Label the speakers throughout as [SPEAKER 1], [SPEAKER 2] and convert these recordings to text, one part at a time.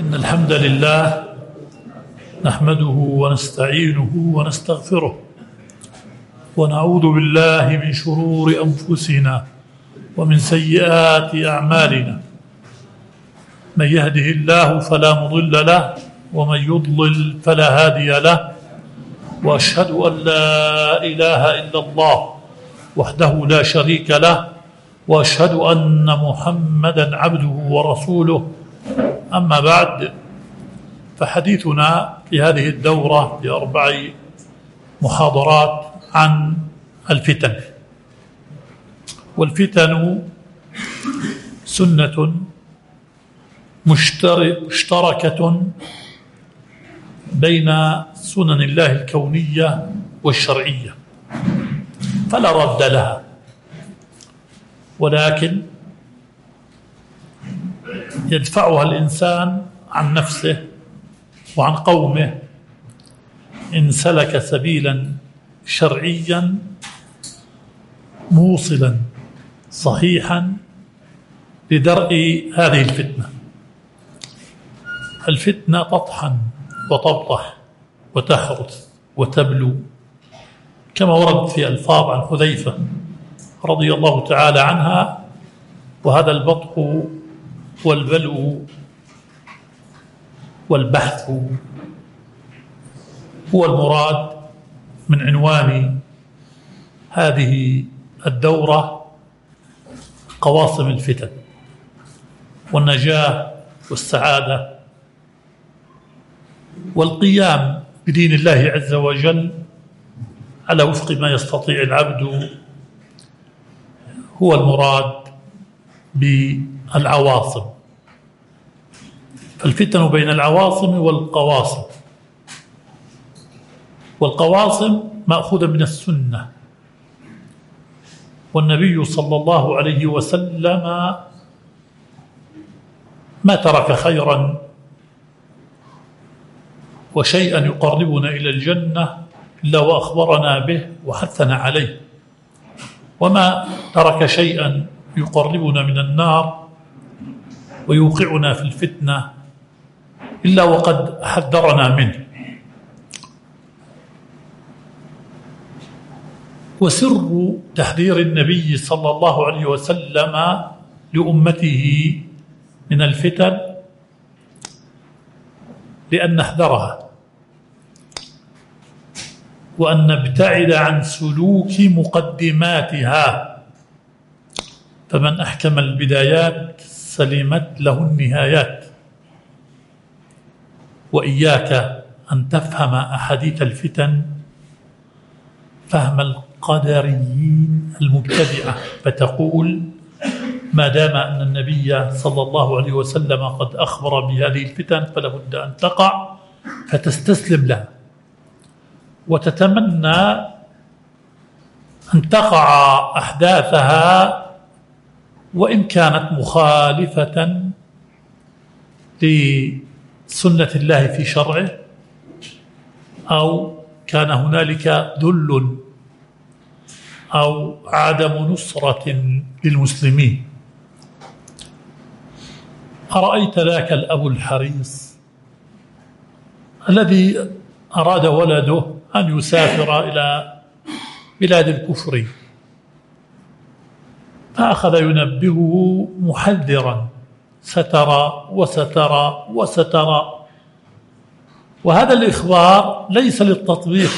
[SPEAKER 1] إن الحمد لله نحمده ونستعينه ونستغفره ونعوذ بالله من شرور أنفسنا ومن سيئات أعمالنا. من يهده الله فلا مضل له ومن يضلل فلا هادي له، وأشهد أن لا إله إلا الله وحده لا شريك له، وأشهد أن محمدا عبده ورسوله. أما بعد، فحديثنا في هذه الدورة ب4 محاضرات عن الفتن. والفتن سنة مشتركة بين سنن الله الكونية والشرعية، فلا رد لها، ولكن يدفعها الإنسان عن نفسه وعن قومه إن سلك سبيلا شرعيا موصلا صحيحا لدرء هذه الفتنة. الفتنة تطحن وتبطح وتحرث وتبلو، كما ورد في ألفاظ عن حذيفة رضي الله تعالى عنها. وهذا البطح والبلو والبحث هو المراد من عنوان هذه الدورة: قواصم الفتن والنجاة والسعادة والقيام بدين الله عز وجل على وفق ما يستطيع العبد هو المراد بالعواصم. الفتن بين العواصم والقواصم. والقواصم مأخوذة من السنة، والنبي صلى الله عليه وسلم ما ترك خيرا وشيئا يقربنا إلى الجنة إلا وأخبرنا به وحثنا عليه، وما ترك شيئا يقربنا من النار ويوقعنا في الفتنة إلا وقد حذرنا منه. وسر تحذير النبي صلى الله عليه وسلم لأمته من الفتن لأن نحذرها وأن نبتعد عن سلوك مقدماتها، فمن أحكم البدايات سلمت له النهايات. وإياك أن تفهم أحاديث الفتن فهم القدريين المبتدعة، فتقول ما دام أن النبي صلى الله عليه وسلم قد أخبر بهذه الفتن فلا بد أن تقع، فتستسلم لها وتتمنى أن تقع أحداثها وإن كانت مخالفة لسنة الله في شرعه، أو كان هنالك ذل أو عدم نصرة للمسلمين. أرأيت ذاك الأب الحريص الذي أراد ولده أن يسافر إلى بلاد الكفر، فأخذ ينبهه محذرا: سترى وسترى وسترى. وهذا الإخبار ليس للتطبيق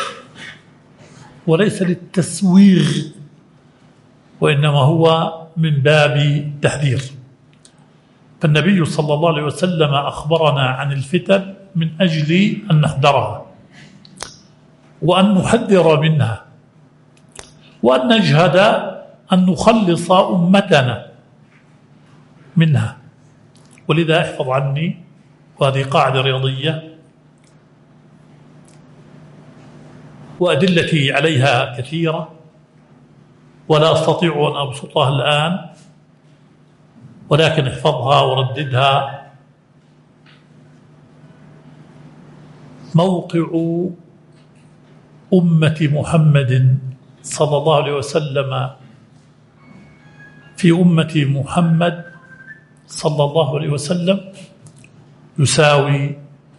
[SPEAKER 1] وليس للتسويغ، وإنما هو من باب التحذير. فالنبي صلى الله عليه وسلم أخبرنا عن الفتن من أجل أن نحذرها وأن نحذر منها وأن نجهد أن نخلص أمتنا منها. ولذا احفظ عني، وهذه قاعدة رياضية وأدلتي عليها كثيرة ولا أستطيع أن أبسطها الآن، ولكن احفظها ورددها: موقع أمة محمد صلى الله عليه وسلم في أمة محمد صلى الله عليه وسلم يساوي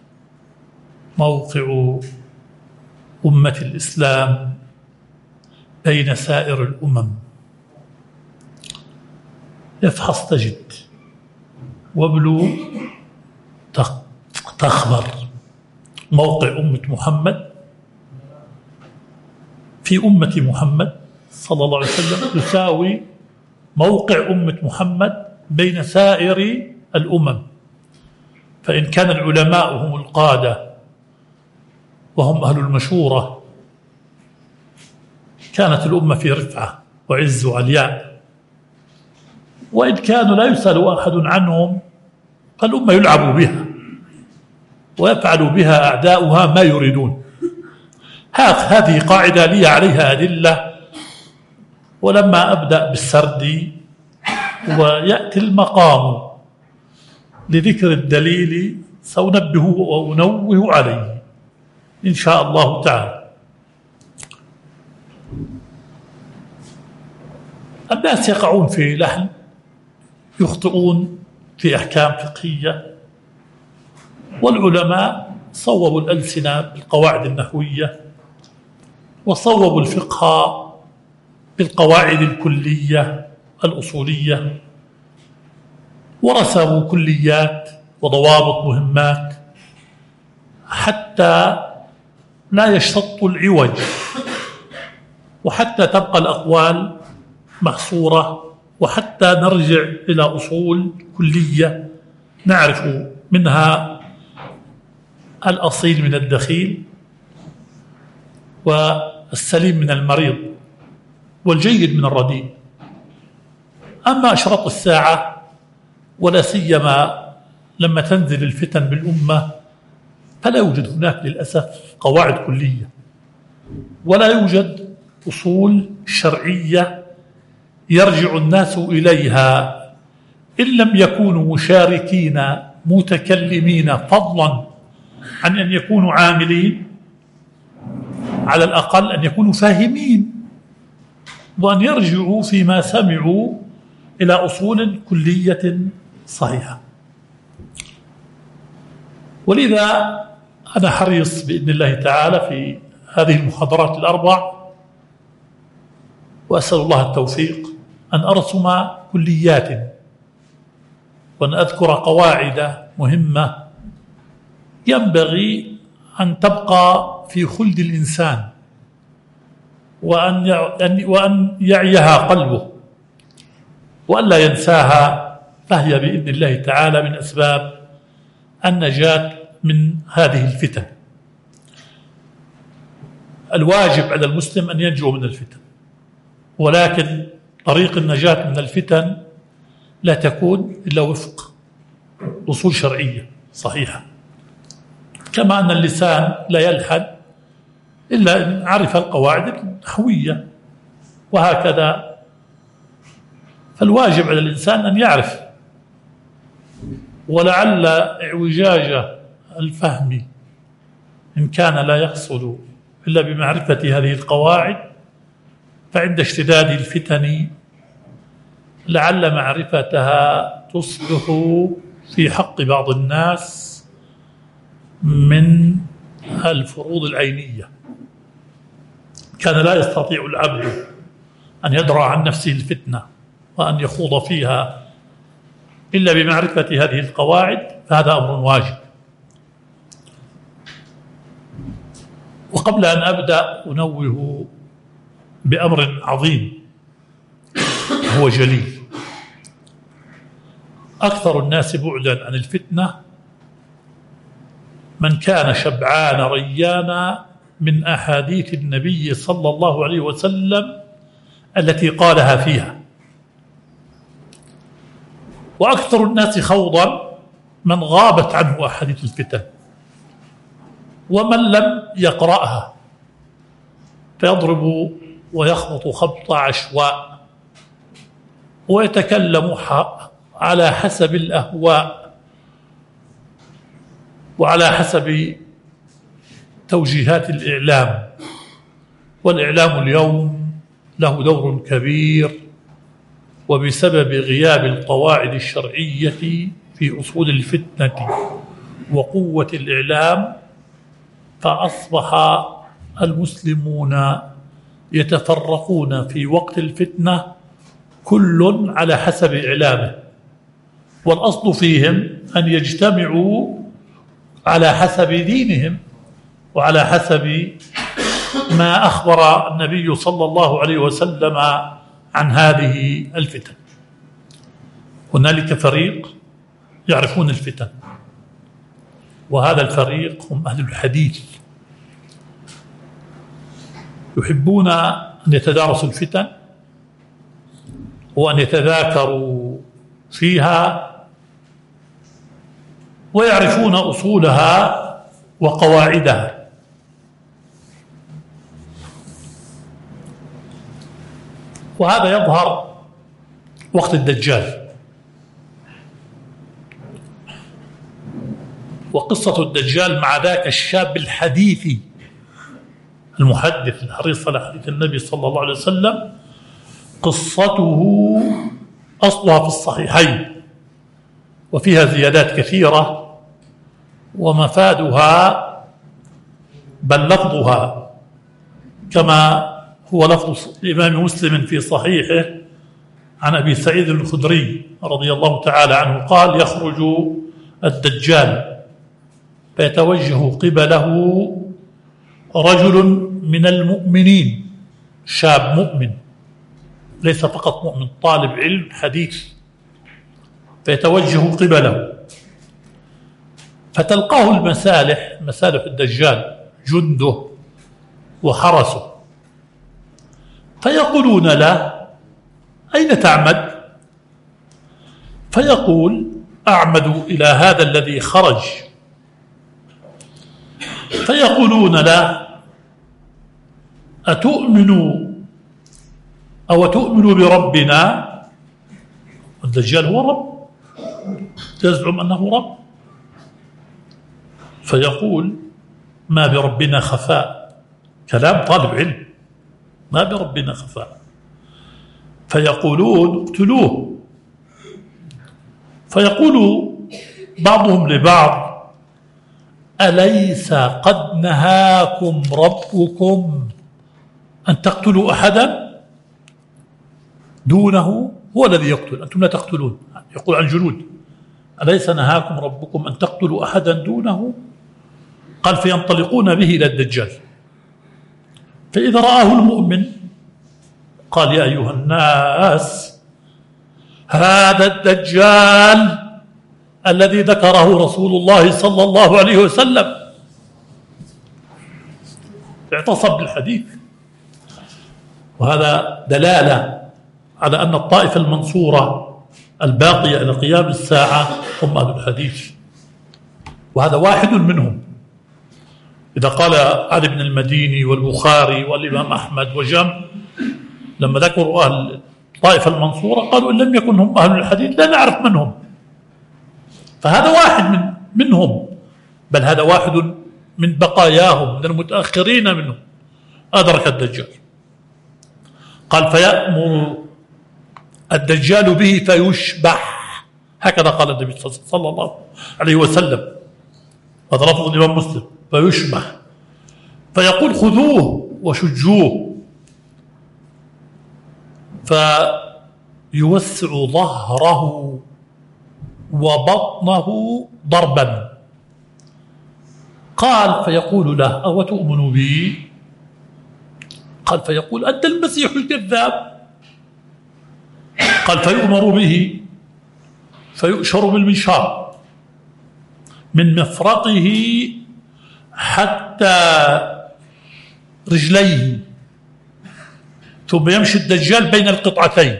[SPEAKER 1] موقع أمة الإسلام بين سائر الأمم. افحص تجد، وابلو تخبر. موقع أمة محمد في أمة محمد صلى الله عليه وسلم يساوي موقع أمة محمد بين سائر الأمم. فإن كان العلماء هم القادة وهم أهل المشورة كانت الأمة في رفعة وعز وعلياء، وإن كانوا لا يسأل أحد عنهم فالأمة يلعب بها ويفعل بها أعداؤها ما يريدون. هذه قاعدة لي عليها أدلة، ولما أبدأ بالسرد ويأتي المقام لذكر الدليل سأنبه وأنوه عليه إن شاء الله تعالى. الناس يقعون في لحن، يخطئون في أحكام فقهية، والعلماء صوبوا الألسنة بالقواعد النحوية، وصوبوا الفقه بالقواعد الكلية الأصولية، ورسموا كليات وضوابط مهمات حتى لا يشتط العوج، وحتى تبقى الأقوال محصورة، وحتى نرجع إلى أصول كلية نعرف منها الأصيل من الدخيل، والسليم من المريض، والجيد من الرديء. أما أشراط الساعة، ولا سيما لما تنزل الفتن بالأمة، فلا يوجد هناك للأسف قواعد كلية، ولا يوجد أصول شرعية يرجع الناس إليها إن لم يكونوا مشاركين متكلمين، فضلا عن أن يكونوا عاملين، على الأقل أن يكونوا فاهمين، وأن يرجعوا فيما سمعوا إلى أصول كلية صحيحة. ولذا أنا حريص بإذن الله تعالى في هذه المحاضرات الأربع، وأسأل الله التوفيق، أن أرسم كليات، وأن أذكر قواعد مهمة ينبغي أن تبقى في خلد الإنسان، وأن يعيها قلبه وأن لا ينساها، فهي بإذن الله تعالى من أسباب النجاة من هذه الفتن. الواجب على المسلم أن ينجو من الفتن، ولكن طريق النجاة من الفتن لا تكون إلا وفق أصول شرعية صحيحة، كما أن اللسان لا يلحن إلا إن عرف القواعد النحوية، وهكذا. فالواجب على الإنسان أن يعرف، ولعل اعوجاج الفهم إن كان لا يحصل إلا بمعرفة هذه القواعد، فعند اشتداد الفتن لعل معرفتها تصبح في حق بعض الناس من الفروض العينية. كان لا يستطيع العبد أن يدرع عن نفسه الفتنة وأن يخوض فيها إلا بمعرفة هذه القواعد، فهذا أمر واجب. وقبل أن أبدأ أنوه بأمر عظيم هو جليل. أكثر الناس بعدا عن الفتنة من كان شبعان ريانا من أحاديث النبي صلى الله عليه وسلم التي قالها فيها، وأكثر الناس خوضا من غابت عنه أحاديث الفتن، ومن لم يقرأها فيضرب ويخبط خبط عشواء، ويتكلم على حسب الأهواء وعلى حسب توجيهات الإعلام. والإعلام اليوم له دور كبير، وبسبب غياب القواعد الشرعية في أصول الفتنة وقوة الإعلام، فأصبح المسلمون يتفرقون في وقت الفتنة كل على حسب إعلامه، والأصل فيهم أن يجتمعوا على حسب دينهم وعلى حسب ما أخبر النبي صلى الله عليه وسلم عن هذه الفتن. هنالك فريق يعرفون الفتن، وهذا الفريق هم أهل الحديث، يحبون أن يتدارسوا الفتن وأن يتذاكروا فيها ويعرفون أصولها وقواعدها. وهذا يظهر وقت الدجال. وقصة الدجال مع ذاك الشاب الحديثي المحدث الحريص على حديث النبي صلى الله عليه وسلم، قصته أصلها في الصحيحين وفيها زيادات كثيرة، ومفادها بل لفظها كما هو لفظ الإمام مسلم في صحيحه عن أبي سعيد الخدري رضي الله تعالى عنه قال: يخرج الدجال فيتوجه قبله رجل من المؤمنين، شاب مؤمن، ليس فقط مؤمن، طالب علم حديث، فيتوجه قبله، فتلقاه المسالح، مسالح الدجال، جنده وحرسه، فيقولون له: أين تعمد؟ فيقول: أعمد إلى هذا الذي خرج. فيقولون له: أتؤمن بربنا؟ الدجال هو رب، يزعم أنه رب، فيقول: ما بربنا خفاء. كلام طالب علم، ما بربنا خفاء. فيقولون: اقتلوه. فيقول بعضهم لبعض: أليس قد نهاكم ربكم أن تقتلوا أحدا دونه؟ هو الذي يقتل، أنتم لا تقتلون. يقول عن جنود: أليس نهاكم ربكم أن تقتلوا أحدا دونه؟ قال: فينطلقون به إلى الدجال، فإذا رآه المؤمن قال: يا أيها الناس، هذا الدجال الذي ذكره رسول الله صلى الله عليه وسلم. اعتصم بالحديث. وهذا دلالة على أن الطائفة المنصورة الباقية إلى قيام الساعة هم أهل الحديث، وهذا واحد منهم. إذا قال علي بن المديني والبخاري والإمام أحمد وجم لما ذكروا أهل الطائفة المنصورة قالوا: إن لم يكن هم أهل الحديث لا نعرف من هم. فهذا واحد منهم، بل هذا واحد من بقاياهم، من المتأخرين منهم، أدرك الدجال. قال: فيأمر الدجال به فيشبح، هكذا قال النبي صلى الله عليه وسلم، هذا لفظ الإمام مسلم، فيشبح، فيقول: خذوه وشجوه، فيوسع ظهره وبطنه ضربا. قال: فيقول له: أو تؤمن بي؟ قال: فيقول: أنت المسيح الكذاب. قال: فيؤمر به فيؤشر بالمنشار من مفرقه حتى رجليه، ثم يمشي الدجال بين القطعتين،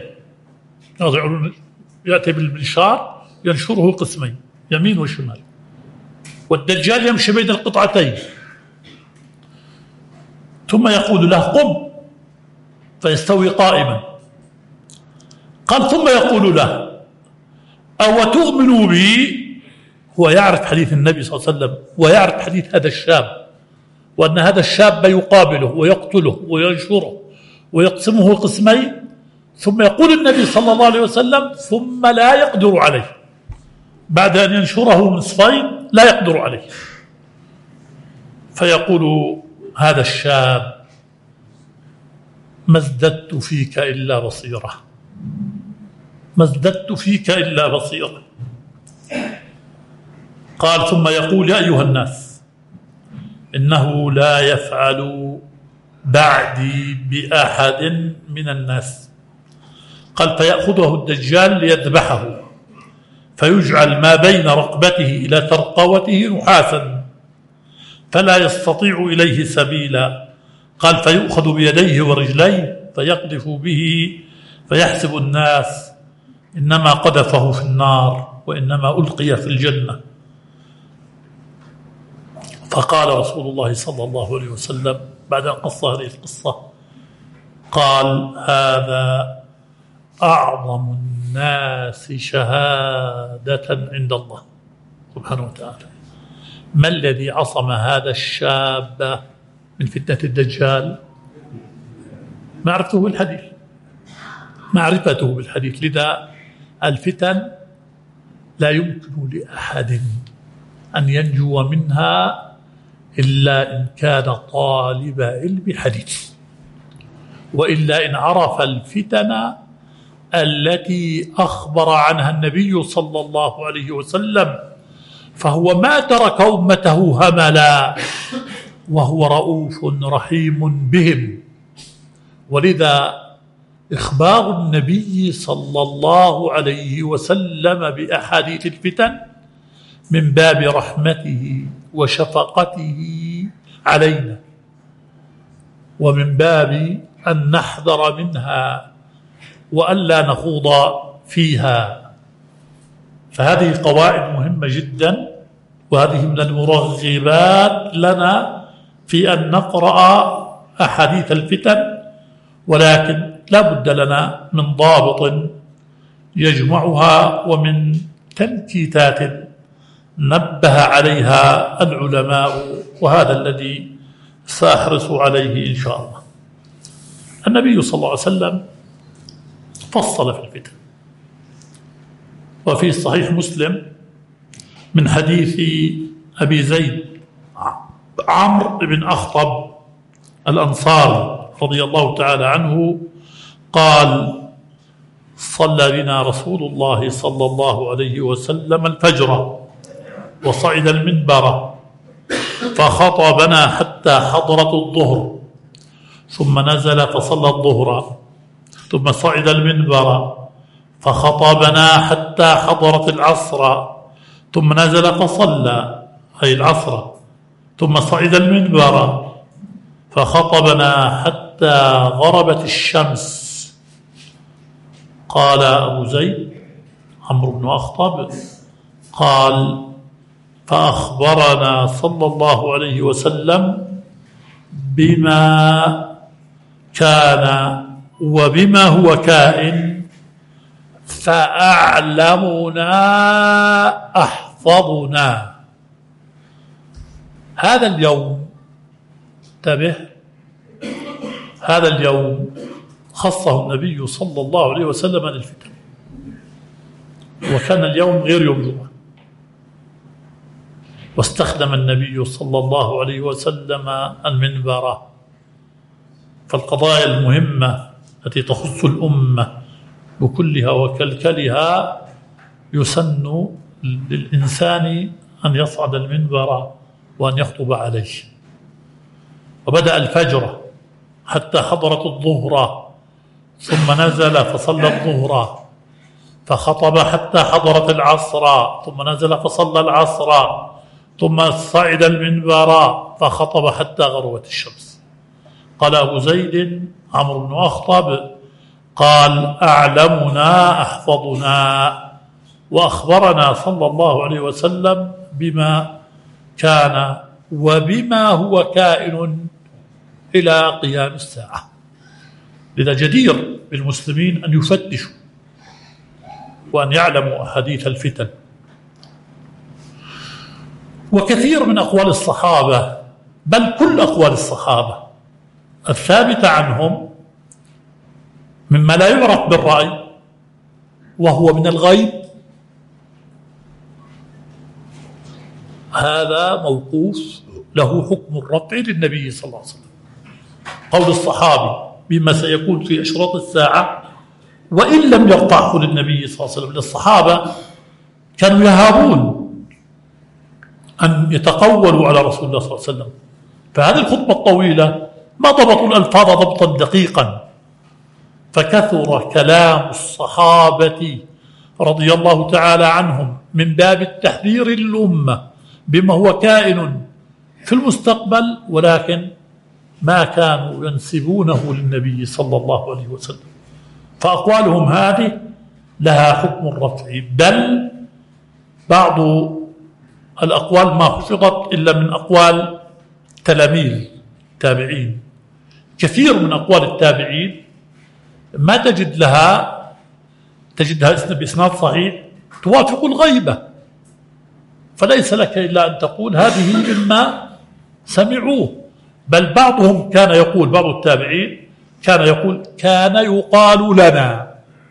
[SPEAKER 1] يأتي بالمنشار ينشره قسمين يمين وشمال، والدجال يمشي بين القطعتين، ثم يقول له: قم، فيستوي قائما. قال: ثم يقول له: أو تؤمن بي؟ هو يعرف حديث النبي صلى الله عليه وسلم، ويعرف حديث هذا الشاب، وأن هذا الشاب يقابله ويقتله وينشره ويقسمه قسمين، ثم يقول النبي صلى الله عليه وسلم: ثم لا يقدر عليه، بعد أن ينشره نصفين لا يقدر عليه، فيقول هذا الشاب ما ازددت فيك إلا بصيرة، ما ازددت فيك إلا بصيرة. قال ثم يقول يا أيها الناس إنه لا يفعل بعدي بأحد من الناس. قال فيأخذه الدجال ليذبحه، فيجعل ما بين رقبته إلى ترقوته نحاسا فلا يستطيع إليه سبيلا. قال فيؤخذ بيديه ورجليه فيقذف به، فيحسب الناس إنما قذفه في النار وإنما ألقي في الجنة. فقال رسول الله صلى الله عليه وسلم بعد أن قص هذه القصة، قال هذا أعظم الناس شهادة عند الله سبحانه وتعالى. ما الذي عصم هذا الشاب من فتنة الدجال؟ معرفته بالحديث، معرفته بالحديث. لذا الفتن لا يمكن لأحد أن ينجو منها إلا إن كان طالب علم حديث، وإلا إن عرف الفتن التي أخبر عنها النبي صلى الله عليه وسلم فهو ما ترك أمته هملا، وهو رؤوف رحيم بهم. ولذا إخبار النبي صلى الله عليه وسلم بأحاديث الفتن من باب رحمته وشفقته علينا، ومن باب أن نحذر منها وألا نخوض فيها. فهذه قواعد مهمة جدا، وهذه من المرغبات لنا في أن نقرأ أحاديث الفتن، ولكن لا بد لنا من ضابط يجمعها ومن تنكيتات نبه عليها العلماء، وهذا الذي سأحرص عليه إن شاء الله. النبي صلى الله عليه وسلم فصل في الفتن، وفي صحيح مسلم من حديث أبي زيد عمرو بن أخطب الأنصاري رضي الله تعالى عنه قال صلى بنا رسول الله صلى الله عليه وسلم الفجر وصعد المنبر فخطبنا حتى حضرت الظهر، ثم نزل فصلى الظهر، ثم صعد المنبر فخطبنا حتى حضرت العصر، ثم نزل فصلى أي العصر، ثم صعد المنبر فخطبنا حتى غربت الشمس. قال أبو زيد عمرو بن أخطب قال فأخبرنا صلى الله عليه وسلم بما كان وبما هو كائن، فأعلمنا أحفظنا. هذا اليوم انتبه، هذا اليوم خصه النبي صلى الله عليه وسلم للفتن، وكان اليوم غير يوم جمعة، واستخدم النبي صلى الله عليه وسلم المنبر. فالقضايا المهمة التي تخص الأمة بكلها وكلكلها يسن للإنسان أن يصعد المنبر وأن يخطب عليه. وبدأ الفجر حتى حضرت الظهر، ثم نزل فصلى الظهر، فخطب حتى حضرت العصر، ثم نزل فصلى العصر، ثم صعد المنبر فخطب حتى غربت الشمس. قال أبو زيد عمرو بن أخطب قال أعلمنا أحفظنا، وأخبرنا صلى الله عليه وسلم بما كان وبما هو كائن إلى قيام الساعة. لذا جدير بالمسلمين أن يفتشوا وأن يعلموا أحاديث الفتن. وكثير من أقوال الصحابة، بل كل أقوال الصحابة الثابتة عنهم مما لا يعرف بالرأي وهو من الغيب، هذا موقوف له حكم الرفع للنبي صلى الله عليه وسلم. قول الصحابي بما سيكون في أشراط الساعة وإن لم يرفعه للنبي صلى الله عليه وسلم، للصحابة كانوا يهابون أن يتقولوا على رسول الله صلى الله عليه وسلم، فهذه الخطبة الطويلة ما ضبطوا الألفاظ ضبطا دقيقا، فكثر كلام الصحابة رضي الله تعالى عنهم من باب التحذير للأمة بما هو كائن في المستقبل، ولكن ما كانوا ينسبونه للنبي صلى الله عليه وسلم. فأقوالهم هذه لها حكم الرفع، بل بعض الأقوال ما حفظت إلا من أقوال تلاميذ التابعين. كثير من أقوال التابعين ما تجدها بإسناد صحيح توافق الغيبة، فليس لك إلا أن تقول هذه مما سمعوه. بل بعضهم كان يقول، بعض التابعين كان يقول كان يقال لنا،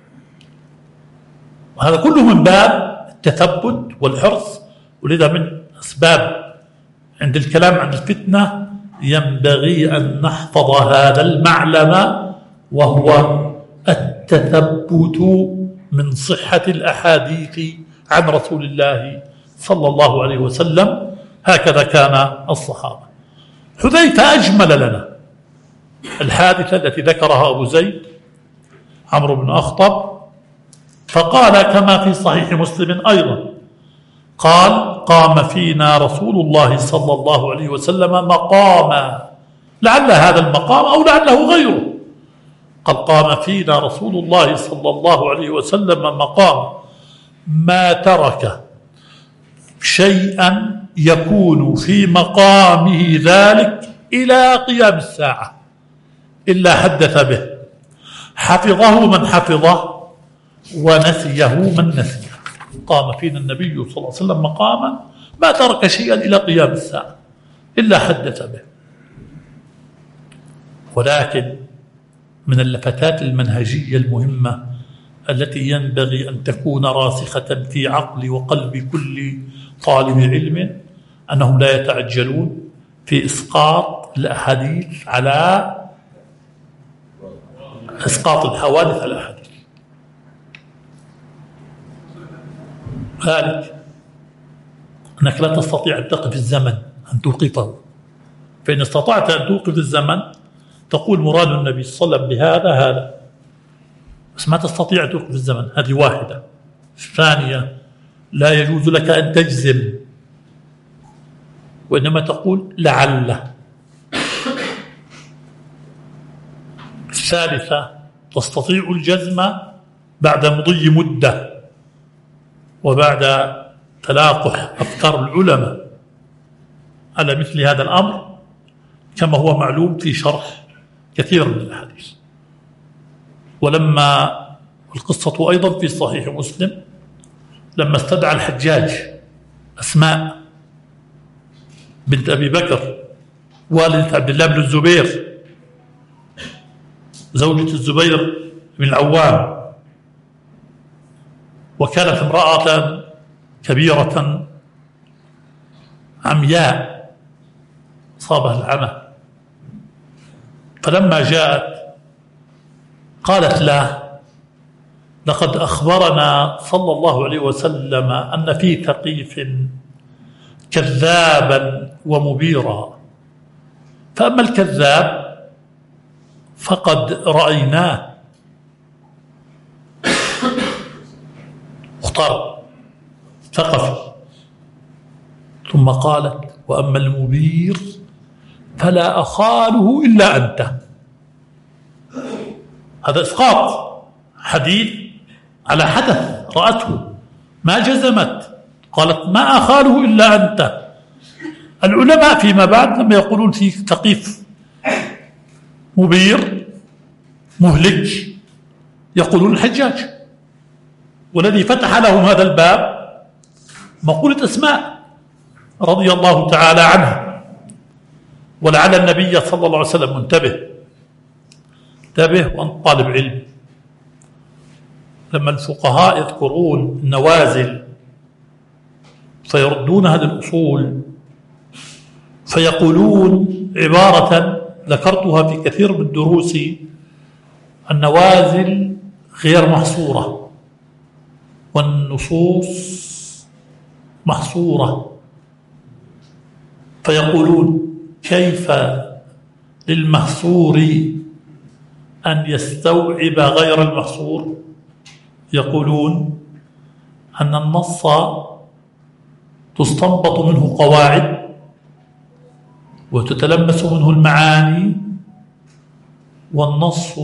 [SPEAKER 1] وهذا كله من باب التثبت والحرص. ولذا من أسباب عند الكلام عن الفتنة ينبغي أن نحفظ هذا المعلم، وهو التثبت من صحة الأحاديث عن رسول الله صلى الله عليه وسلم. هكذا كان الصحابة. حذيفة أجمل لنا الحادثة التي ذكرها أبو زيد عمرو بن أخطب، فقال كما في صحيح مسلم أيضا، قال قام فينا رسول الله صلى الله عليه وسلم مقاما، لعل هذا المقام أو لعله غيره. قال قام فينا رسول الله صلى الله عليه وسلم مقام ما ترك شيئا يكون في مقامه ذلك إلى قيام الساعة إلا حدث به، حفظه من حفظه ونسيه من نسيه. قام فينا النبي صلى الله عليه وسلم مقاما ما ترك شيئا إلى قيام الساعة إلا حدث به. ولكن من اللفتات المنهجية المهمة التي ينبغي أن تكون راسخة في عقل وقلب كل طالب علم أنهم لا يتعجلون في إسقاط الأحاديث على إسقاط الحوادث على الأحاديث. ذلك أنك لا تستطيع أن تقف الزمن، أن توقفه، فإن استطعت أن توقف الزمن تقول مراد النبي صلى الله عليه وسلم بهذا هذا، بس ما تستطيع أن توقف الزمن. هذه واحدة. الثانية لا يجوز لك أن تجزم، وإنما تقول لعل. الثالثة تستطيع الجزم بعد مضي مدة وبعد تلاقح أفكار العلماء على مثل هذا الأمر، كما هو معلوم في شرح كثير من الحديث. ولما القصة أيضا في صحيح مسلم لما استدعى الحجاج أسماء بنت أبي بكر والدة عبد الله بن الزبير زوجة الزبير بن العوام، وكانت امرأة كبيرة عمياء صابها العمى، فلما جاءت قالت له لقد أخبرنا صلى الله عليه وسلم أن في ثقيف كذابا ومبيرا، فأما الكذاب فقد رأيناه اختار ثقف، ثم قالت وأما المبير فلا أخاله إلا أنت. هذا إسقاط حديث على حدث رأته، ما جزمت، قالت ما أخاله إلا أنت. العلماء فيما بعد لما يقولون في ثقيف مبير مهلك يقولون الحجاج، والذي فتح لهم هذا الباب مقولة أسماء رضي الله تعالى عنها. ولعل النبي صلى الله عليه وسلم منتبه وأنت طالب علم، لما الفقهاء يذكرون النوازل فيردون هذه الأصول فيقولون عبارة ذكرتها في كثير من الدروس: النوازل غير محصورة والنصوص محصورة. فيقولون: كيف للمحصور أن يستوعب غير المحصور؟ يقولون أن النص تستنبط منه قواعد وتتلمس منه المعاني، والنص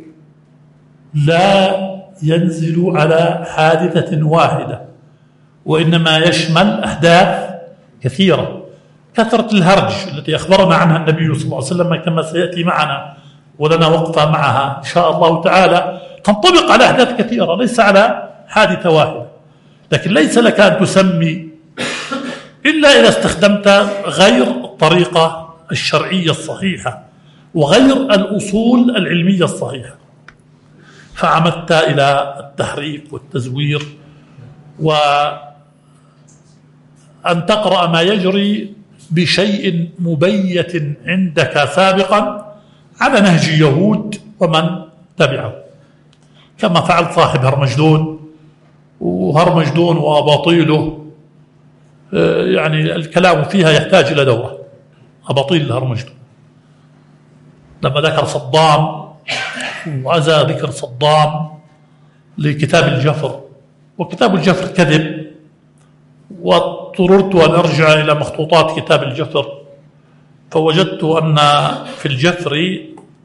[SPEAKER 1] لا ينزل على حادثة واحدة وإنما يشمل أحداث كثيرة. كثرة الهرج التي أخبرنا عنها النبي صلى الله عليه وسلم كما سيأتي معنا ولنا وقفة معها إن شاء الله تعالى تنطبق على أحداث كثيرة ليس على حادثة واحدة. لكن ليس لك أن تسمي إلا إذا استخدمت غير الطريقة الشرعية الصحيحة وغير الأصول العلمية الصحيحة، فعمدت إلى التحريف والتزوير وأن تقرأ ما يجري بشيء مبيت عندك سابقا على نهج يهود ومن تبعه، كما فعل صاحب هرمجدون. وهرمجدون وأباطيله يعني الكلام فيها يحتاج إلى دورة. أباطيل الهرمجدون لما ذكر صدام وعزى ذكر صدام لكتاب الجفر، وكتاب الجفر كذب، واضطررت أن أرجع إلى مخطوطات كتاب الجفر فوجدت أن في الجفر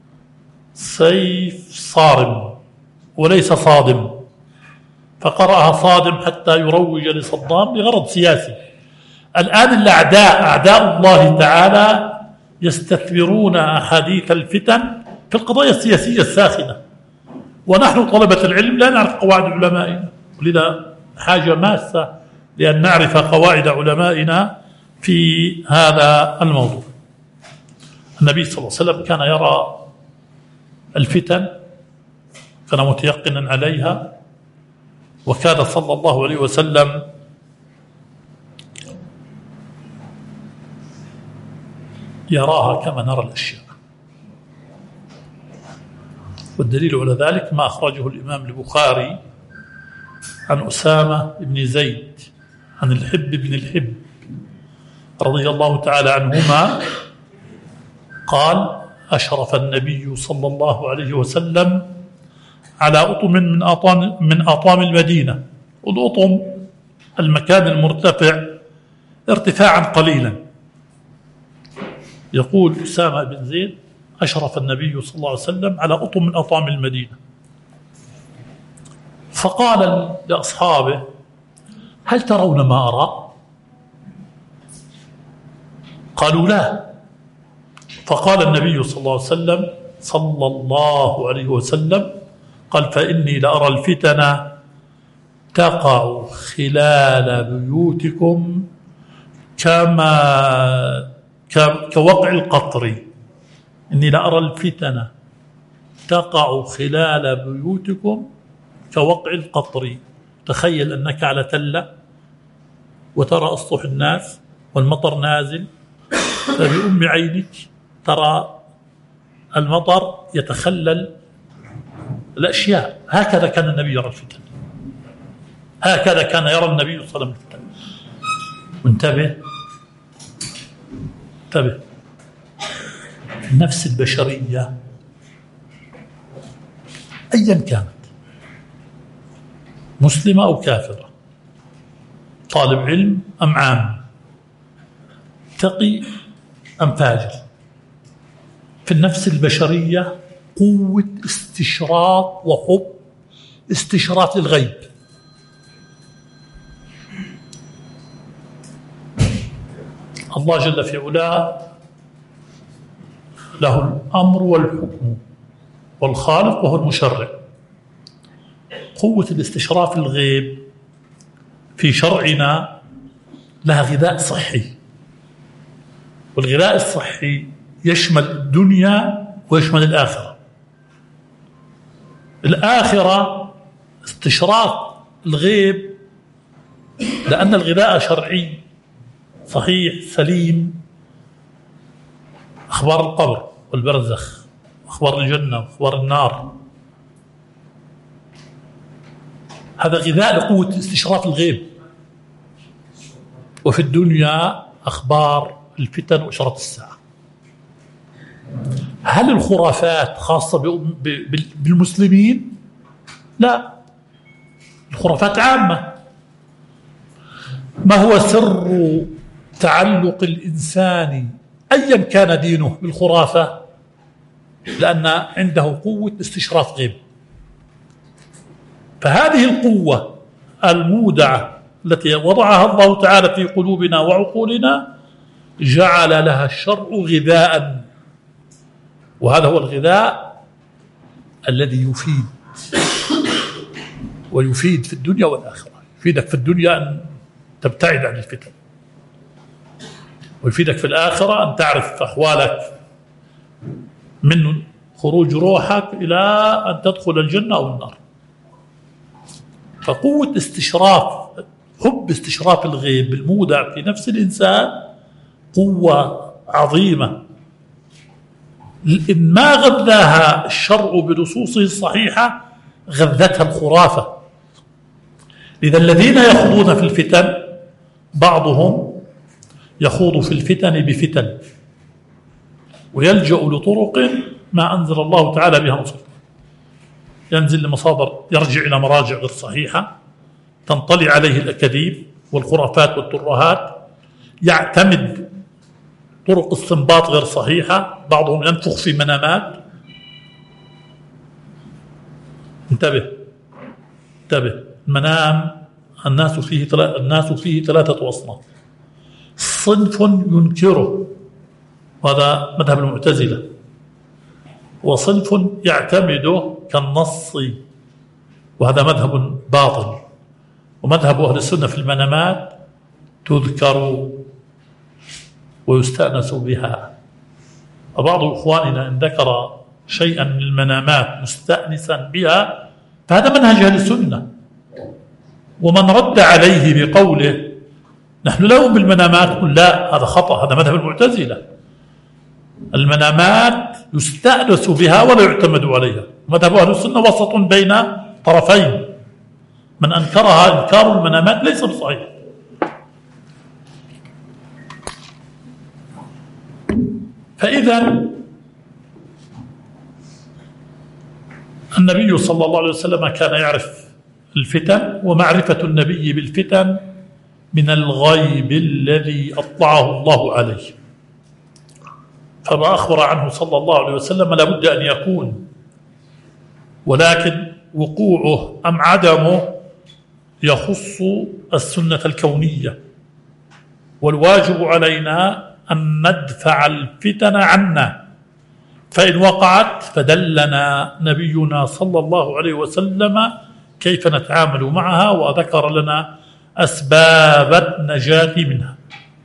[SPEAKER 1] سيف صارم وليس صادم، فقرأها صادم حتى يروج لصدام لغرض سياسي. الآن الأعداء أعداء الله تعالى يستثمرون أحاديث الفتن في القضايا السياسية الساخنة، ونحن طلبة العلم لا نعرف قواعد علمائنا، ولذا حاجة ماسة لأن نعرف قواعد علمائنا في هذا الموضوع. النبي صلى الله عليه وسلم كان يرى الفتن، كان متيقنا عليها، وكان صلى الله عليه وسلم يراها كما نرى الأشياء. والدليل على ذلك ما أخرجه الإمام البخاري عن أسامة بن زيد عن الحب بن الحب رضي الله تعالى عنهما قال: أشرف النبي صلى الله عليه وسلم على أطم من أطام المدينة. والأطم المكان المرتفع ارتفاعا قليلا. يقول أسامة بن زيد: أشرف النبي صلى الله عليه وسلم على أطم من أطام المدينة، فقال لأصحابه: هل ترون ما أرى؟ قالوا: لا. فقال النبي صلى الله عليه وسلم قال: فإني لأرى الفتن تقع خلال بيوتكم كوقع القطر. إني لأرى الفتن تقع خلال بيوتكم كوقع القطر. تخيل أنك على تلة وترى أسطح الناس والمطر نازل، فبأم عينك ترى المطر يتخلل الأشياء. هكذا كان النبي يرى الفتن، هكذا كان يرى النبي صلى الله عليه وسلم الفتن. وانتبه النفس البشرية أيا كانت، مسلمة أو كافرة، طالب علم أم عام، تقي أم فاجر، في النفس البشرية قوة استشراط وحب استشراط للغيب. الله جل في علاه له الأمر والحكم والخالق وهو المشرع. قوة الاستشراف الغيب في شرعنا لها غذاء صحي، والغذاء الصحي يشمل الدنيا ويشمل الآخرة. الآخرة استشراف الغيب لأن الغذاء شرعي صحيح سليم، أخبار القبر والبرزخ، أخبار الجنة وأخبار النار، هذا غذاء لقوة استشراف الغيب. وفي الدنيا أخبار الفتن وإشارة الساعة. هل الخرافات خاصة بالمسلمين؟ لا، الخرافات عامة. ما هو سر تعلق الإنسان أيا كان دينه بالخرافة؟ لأن عنده قوة استشراف غيب. فهذه القوة المودعة التي وضعها الله تعالى في قلوبنا وعقولنا جعل لها الشرع غذاء، وهذا هو الغذاء الذي يفيد، ويفيد في الدنيا والآخرة. يفيدك في الدنيا أن تبتعد عن الفتن، ويفيدك في الآخرة أن تعرف أحوالك من خروج روحك إلى أن تدخل الجنة أو النار. فقوة استشراف، حب استشراف الغيب المودع في نفس الإنسان قوة عظيمة. إن ما غذاها الشرع بنصوصه الصحيحة غذتها الخرافة. لذا الذين يخوضون في الفتن بعضهم يخوض في الفتن بفتن ويلجأ لطرق ما أنزل الله تعالى بها نصوص، ينزل لمصادر، يرجع إلى مراجع غير صحيحة تنطلي عليه الأكاذيب والخرافات والترهات، يعتمد طرق استنباط غير صحيحة، بعضهم ينفخ في منامات. انتبه المنام الناس فيه ثلاثة أصناف: صنف ينكره وهذا مذهب المعتزلة، وصنف يعتمده كالنص وهذا مذهب باطل، ومذهب أهل السنة في المنامات تذكر ويستأنس بها. وبعض إخواننا إن ذكر شيئا من المنامات مستأنسا بها فهذا منهج أهل السنة، ومن رد عليه بقوله نحن لا نؤمن بالمنامات قل لا، هذا خطأ، هذا مذهب المعتزلة. المنامات يستأنس بها ولا يعتمد عليها. مذهب أهل السنة وسط بين طرفين، من أنكرها إنكار المنامات ليس بصحيح. فإذا النبي صلى الله عليه وسلم كان يعرف الفتن، ومعرفة النبي بالفتن من الغيب الذي أطلعه الله عليه، فما أخبر عنه صلى الله عليه وسلم لا بد أن يكون، ندخل وقوعه أم عدمه يخص السنة الكونية، والواجب علينا أن ندفع الفتن عنا، فإن وقعت فدلنا نبينا صلى الله عليه وسلم كيف نتعامل معها، وذكر لنا أسباب النجاة منها.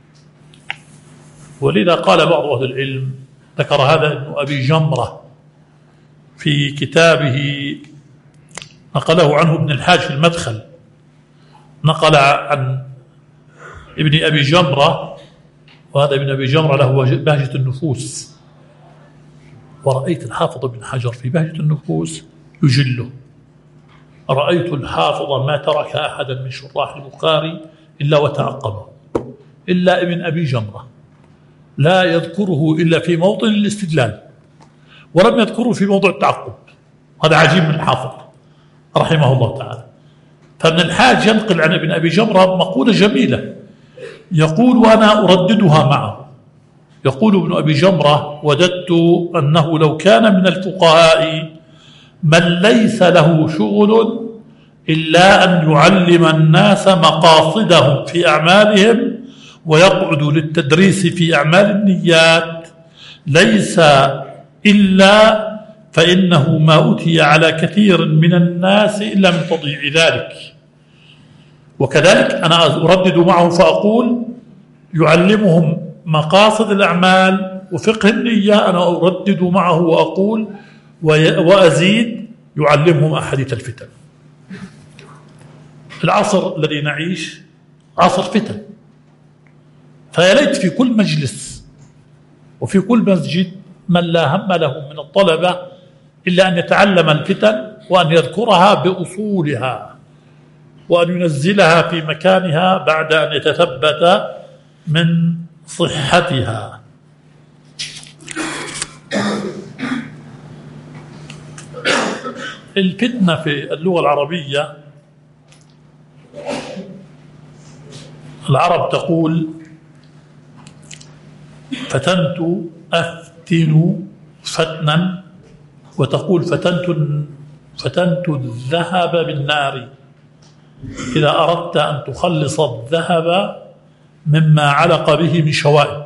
[SPEAKER 1] ولذا قال بعض أهل العلم، ذكر هذا ابن أبي جمرة في كتابه نقله عنه ابن الحاج في المدخل، نقل عن ابن أبي جمرة، وهذا ابن أبي جمرة له بهجة النفوس، ورأيت الحافظ ابن حجر في بهجة النفوس يجله، رأيت الحافظ ما ترك أحدا من شراح البخاري إلا وتعقبه، إلا ابن أبي جمرة لا يذكره إلا في موطن الاستدلال، ولم يذكره في موضع التعقب. هذا عجيب من الحافظ رحمه الله تعالى. فابن الحاج ينقل عن ابن أبي جمرة مقولة جميلة، يقول وأنا أرددها معه، يقول ابن أبي جمرة: وجدت أنه لو كان من الفقهاء من ليس له شغل إلا أن يعلم الناس مقاصدهم في أعمالهم ويقعد للتدريس في أعمال النيات ليس إلا فإنه ما أتي على كثير من الناس إلا من تضييع ذلك. وكذلك أنا أردد معه فأقول يعلمهم مقاصد الأعمال وفقه النية، أنا أردد معه وأقول وأزيد يعلمهم أحاديث الفتن. في العصر الذي نعيش عصر فتن. فيا ليت في كل مجلس وفي كل مسجد من لا هم له من الطلبة إلا أن يتعلم الفتن وأن يذكرها بأصولها وأن ينزلها في مكانها بعد أن يتثبت من صحتها. الفتنة في اللغة العربية، العرب تقول فتنت أفتن فتنا، وتقول فتنت الذهب بالنار، إذا أردت أن تخلص الذهب مما علق به من شوائب.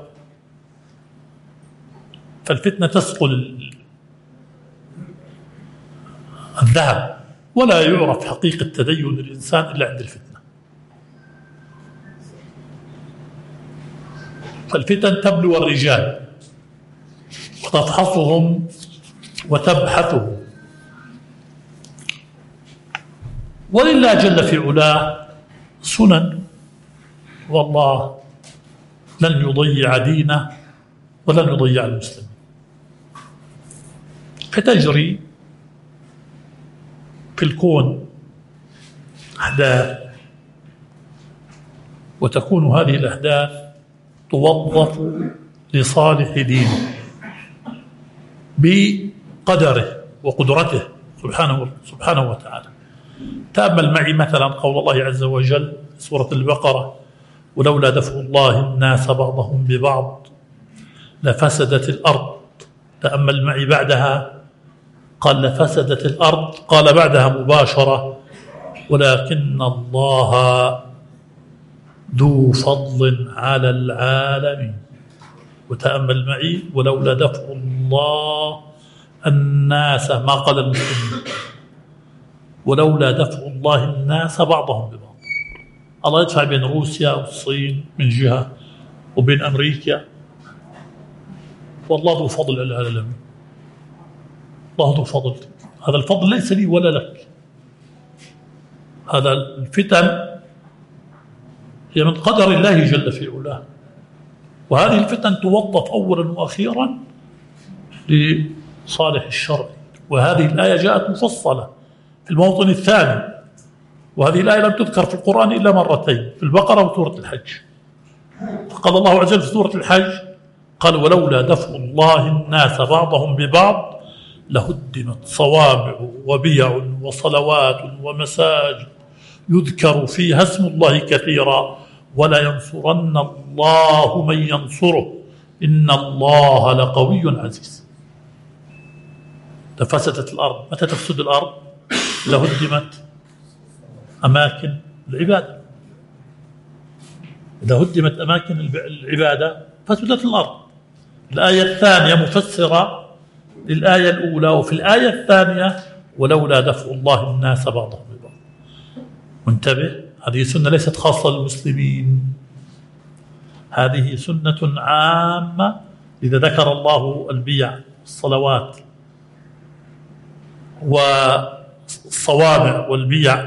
[SPEAKER 1] فالفتنة تسقل الذهب، ولا يعرف حقيقة تدين الإنسان إلا عند الفتنة. فالفتن تبلو الرجال وتفحصهم وتبحثهم، ولله جل في علاه سنن، والله لن يضيع دينه ولن يضيع المسلمين. فتجري في الكون أحداث، وتكون هذه الأحداث توظف لصالح دينه بقدره وقدرته سبحانه وتعالى. تأمل معي مثلا قول الله عز وجل في سورة البقرة: ولولا دفع الله الناس بعضهم ببعض لفسدت الأرض. تأمل معي بعدها قال لفسدت الأرض، قال بعدها مباشرة: ولكن الله ذو فضل على العالمين. وتأمل معي ولولا دفع الله الناس، ما قال المسلمين، ولولا دفع الله الناس بعضهم ببعض. الله يدفع بين روسيا والصين من جهة وبين أمريكا، والله ذو فضل على العالمين. الله ذو فضل، هذا الفضل ليس لي ولا لك. هذا الفتن هي من قدر الله جل في علاه، وهذه الفتن توظف أولا وأخيرا لصالح الشرع. وهذه الآية جاءت مفصلة في الموطن الثاني، وهذه الآية لم تذكر في القرآن إلا مرتين، في البقرة وسورة الحج. فقال الله عز وجل في سورة الحج قال: ولولا دفع الله الناس بعضهم ببعض لهدمت صوامع وبيع وصلوات ومساجد يذكر فيها اسم الله كثيرا ولا ينصرن الله من ينصره إن الله لقوي عزيز. لفسدت الأرض. متى تفسد الأرض؟ لهدمت أماكن العبادة. إذا هدمت أماكن العبادة فسدت الأرض. الآية الثانية مفسرة للآية الأولى، وفي الآية الثانية ولولا دفع الله الناس بعضهم ببعض. وانتبه، هذه سنة ليست خاصة للمسلمين، هذه سنة عامة. إذا ذكر الله البيع والصلوات والصوامع والبيع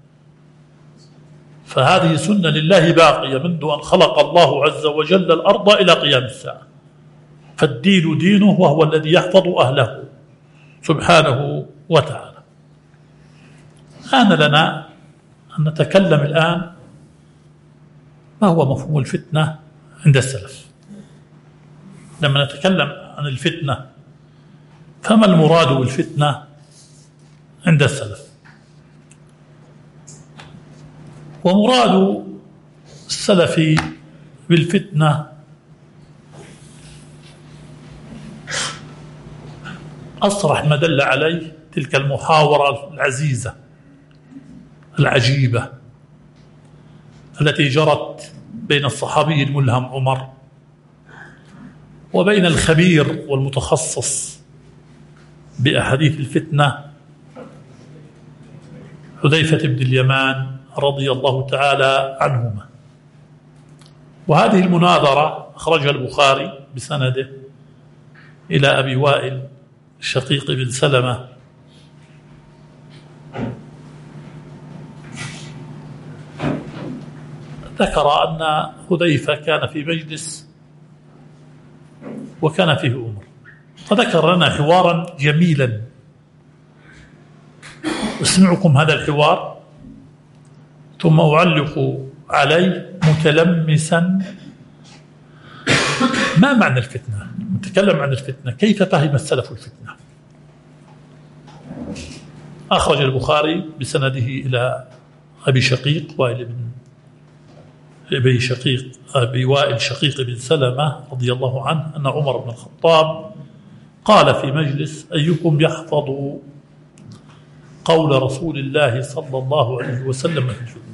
[SPEAKER 1] فهذه سنة لله باقية منذ أن خلق الله عز وجل الأرض إلى قيام الساعة. فالدين دينه، وهو الذي يحفظ أهله سبحانه وتعالى. آن لنا أن نتكلم الآن ما هو مفهوم الفتنة عند السلف. لما نتكلم عن الفتنة فما المراد بالفتنة عند السلف؟ ومراد السلف بالفتنة أصرح ما دل عليه تلك المحاورة العزيزة العجيبة التي جرت بين الصحابي الملهم عمر وبين الخبير والمتخصص بأحاديث الفتنة حذيفة بن اليمان رضي الله تعالى عنهما. وهذه المناظرة أخرجها البخاري بسنده إلى أبي وائل الشقيق بن سلمة ذكر أن حذيفة كان في مجلس وكان فيه عمر، فذكر لنا حوارا جميلا. أسمعكم هذا الحوار ثم أعلق عليه متلمسا ما معنى الفتنة، نتكلم عن الفتنة، كيف فهم السلف الفتنة. أخرج البخاري بسنده إلى أبي شقيق وائل بن أبي وائل شقيق بن سلمة رضي الله عنه أن عمر بن الخطاب قال في مجلس: أيكم يحفظ قول رسول الله صلى الله عليه وسلم في الفتنة.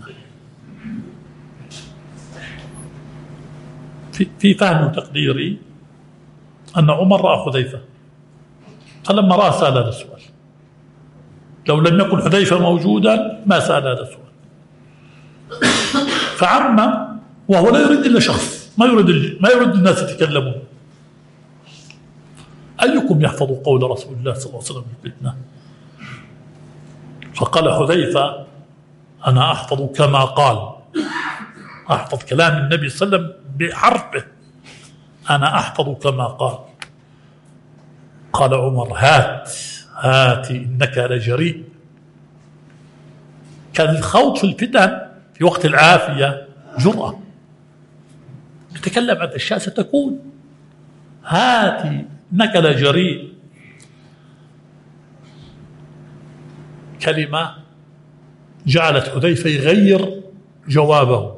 [SPEAKER 1] في فهم وتقديري أن عمر رأى حذيفة، فلما رأى سأل هذا السؤال. لو لم يكن حذيفة موجودا ما سأل هذا السؤال، فعم وهو لا يريد إلا شخص، ما يريد الناس يتكلمون. أيكم يحفظ قول رسول الله صلى الله عليه وسلم في الفتنة؟ فقال حذيفة: أنا أحفظ كما قال، أحفظ كلام النبي صلى الله عليه وسلم بحرفه، أنا أحفظ كما قال. قال عمر: هات إنك لجريء. كان الخوض في الفتن في وقت العافية جرأة، نتكلم عن أشياء ستكون. هات إنك لجريء، كلمة جعلت حذيفة يغير جوابه.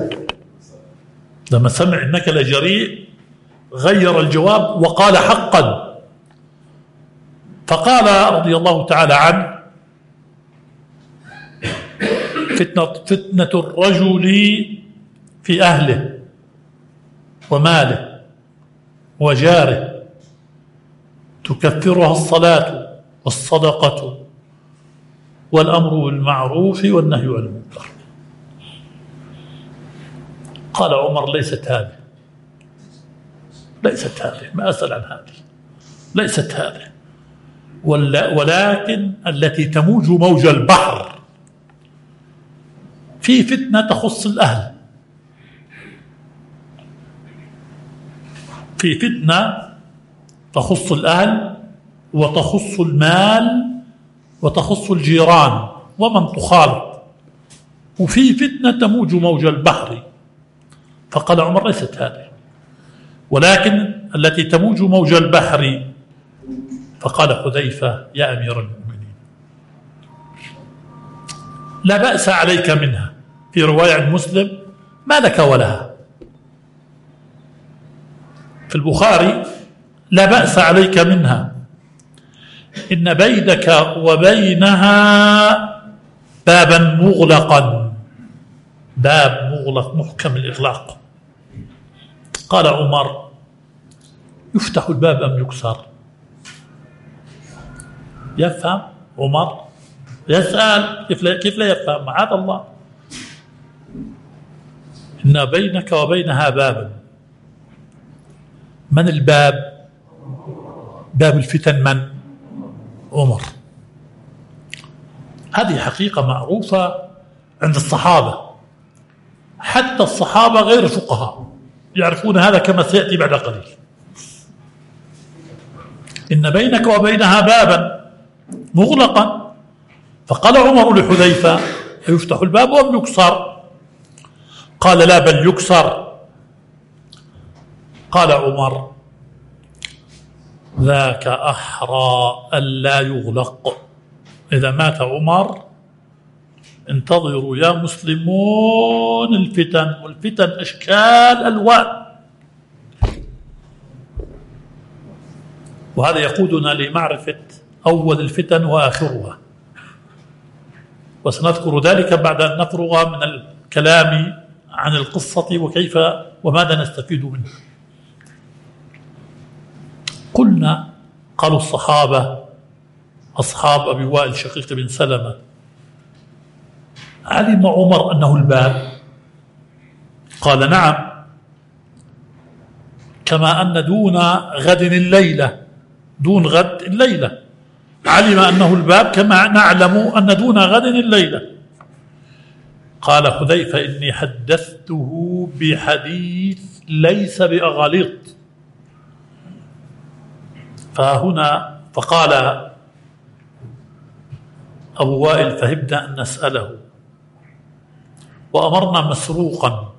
[SPEAKER 1] لما سمع إنك لجريء غير الجواب وقال: حقا. فقال رضي الله تعالى عنه: فتنة الرجل في أهله وماله وجاره تكفرها الصلاة والصدقة والأمر بالمعروف والنهي عن المنكر. قال عمر: ليست هذه، ما أسأل عن هذه، ليست هذه، ولكن التي تموج موج البحر في فتنة تخص الأهل، في فتنة تخص الأهل وتخص المال وتخص الجيران ومن تخالط، وفي فتنة تموج موج البحر. فقال عمر: ليست هذه، ولكن التي تموج موج البحر. فقال حذيفة: يا أمير المؤمنين، لا بأس عليك منها. في رواية عن مسلم: ما لك ولها. في البخاري: لا بأس عليك منها، إن بينك وبينها بابا مغلقا، باب مغلق محكم الإغلاق. قال عمر: يفتح الباب أم يكسر؟ يفهم عمر، يسأل كيف لا يفهم؟ معاذ الله. إن بينك وبينها بابا. من الباب؟ باب الفتن من؟ عمر. هذه حقيقة معروفة عند الصحابة، حتى الصحابة غير فقهاء يعرفون هذا كما سيأتي بعد قليل. إن بينك وبينها بابا مغلقا. فقال عمر لحذيفة: يفتح الباب أم يكسر؟ قال: لا، بل يكسر. قال عمر: ذاك أحرى ألا يغلق. إذا مات عمر انتظروا يا مسلمون الفتن، والفتن أشكال ألوان. وهذا يقودنا لمعرفة أول الفتن وآخرها، وسنذكر ذلك بعد أن نفرغ من الكلام عن القصة وكيف وماذا نستفيد منها. قالوا الصحابة أصحاب أبي وائل شقيق بن سلمة: علم عمر أنه الباب؟ قال: نعم، كما أن دون غد الليلة، دون غد الليلة علم أنه الباب، كما نعلم أن دون غد الليلة. قال حذيفة: إني حدثته بحديث ليس بأغاليط. فقال أبو وائل: فهبنا أن نسأله، وأمرنا مسروقا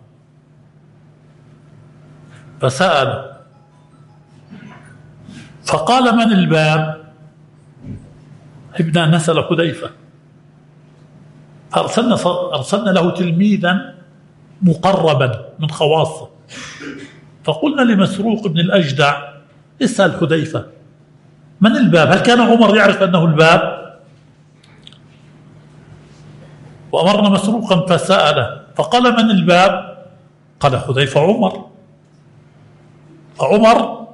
[SPEAKER 1] فسأل، فقال: من الباب؟ هبنا أن نسأل حذيفة، فأرسلنا له تلميذا مقربا من خواصه، فقلنا لمسروق بن الأجدع: اسأل حذيفة من الباب؟ هل كان عمر يعرف أنه الباب؟ وأمرنا مسروقا فسأله، فقال: من الباب؟ قال حذيفة: عمر. فعمر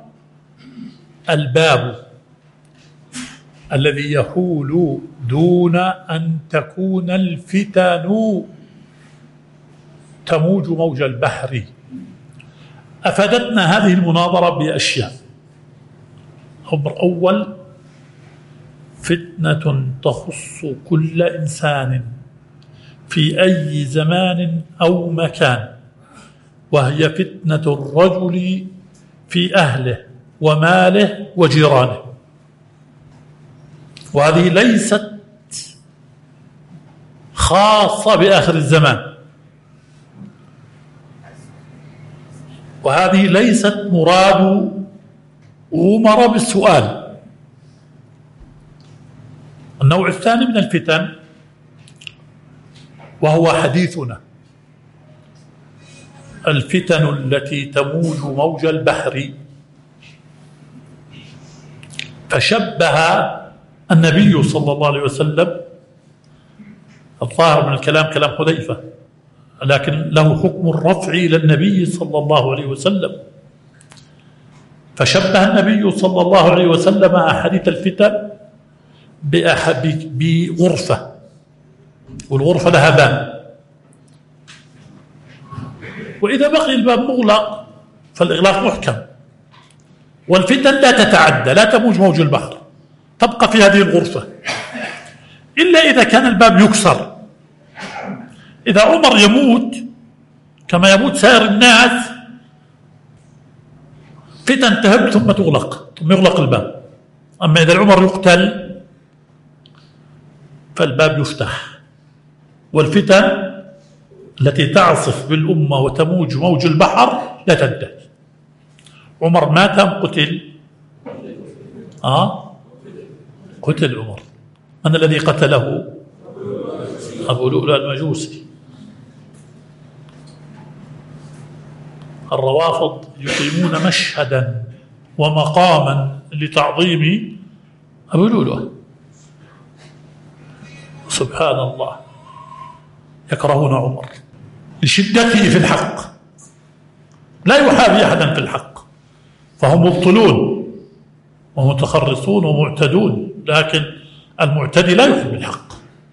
[SPEAKER 1] الباب الذي يحول دون أن تكون الفتن تموج موج البحر. أفادتنا هذه المناظرة بأشياء. أمر أول: فتنة تخص كل إنسان في أي زمان أو مكان، وهي فتنة الرجل في أهله وماله وجيرانه، وهذه ليست خاصة بآخر الزمان، وهذه ليست مراد عمر بالسؤال. النوع الثاني من الفتن وهو حديثنا: الفتن التي تموج موج البحر. فشبه النبي صلى الله عليه وسلم، الظاهر من الكلام كلام حذيفة لكن له حكم الرفع إلى النبي صلى الله عليه وسلم، فشبه النبي صلى الله عليه وسلم أحاديث الفتن بغرفة، والغرفة لها باب، وإذا بقي الباب مغلق فالإغلاق محكم، والفتن لا تتعدى، لا تموج موج البحر، تبقى في هذه الغرفة، إلا إذا كان الباب يكسر. إذا عمر يموت كما يموت سائر الناس، فتن تهب ثم تغلق، ثم يغلق الباب. أما إذا عمر يقتل فالباب يفتح، والفتن التي تعصف بالأمة وتموج موج البحر لا تنتهي. عمر مات أم قتل؟ قتل عمر. من الذي قتله؟ أبو لؤلؤ المجوسي. الروافض يقيمون مشهدا ومقاما لتعظيم أبو لؤلؤ، سبحان الله، يكرهون عمر لشدته في الحق، لا يحابي أحدا في الحق، فهم مبطلون ومتخرصون ومعتدون، لكن المعتدي لا يحب الحق.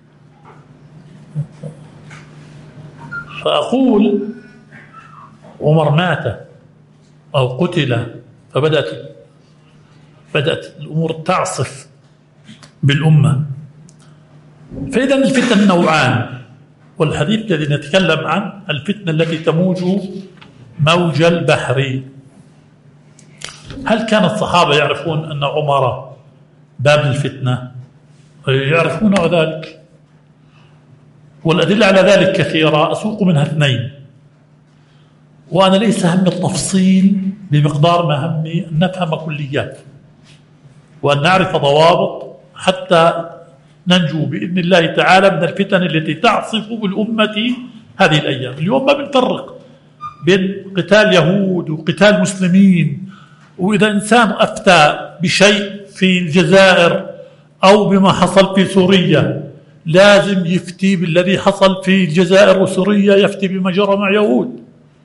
[SPEAKER 1] فأقول عمر مات أو قتل، فبدأت الأمور تعصف بالأمة. فإذا الفتن نوعان، والحديث الذي نتكلم عن الفتنة التي تموج موج البحر. هل كان الصحابة يعرفون أن عمر باب الفتنة؟ يعرفون ذلك، والأدلة على ذلك كثيرة، أسوق منها اثنين، وأنا ليس همي التفصيل بمقدار ما همي أن نفهم كليات وأن نعرف ضوابط حتى ننجو بإذن الله تعالى من الفتن التي تعصف بالأمة هذه الأيام. اليوم ما بنفرق بين قتال يهود وقتال مسلمين، وإذا إنسان أفتى بشيء في الجزائر أو بما حصل في سوريا لازم يفتي بالذي حصل في الجزائر وسوريا، يفتي بما جرى مع يهود.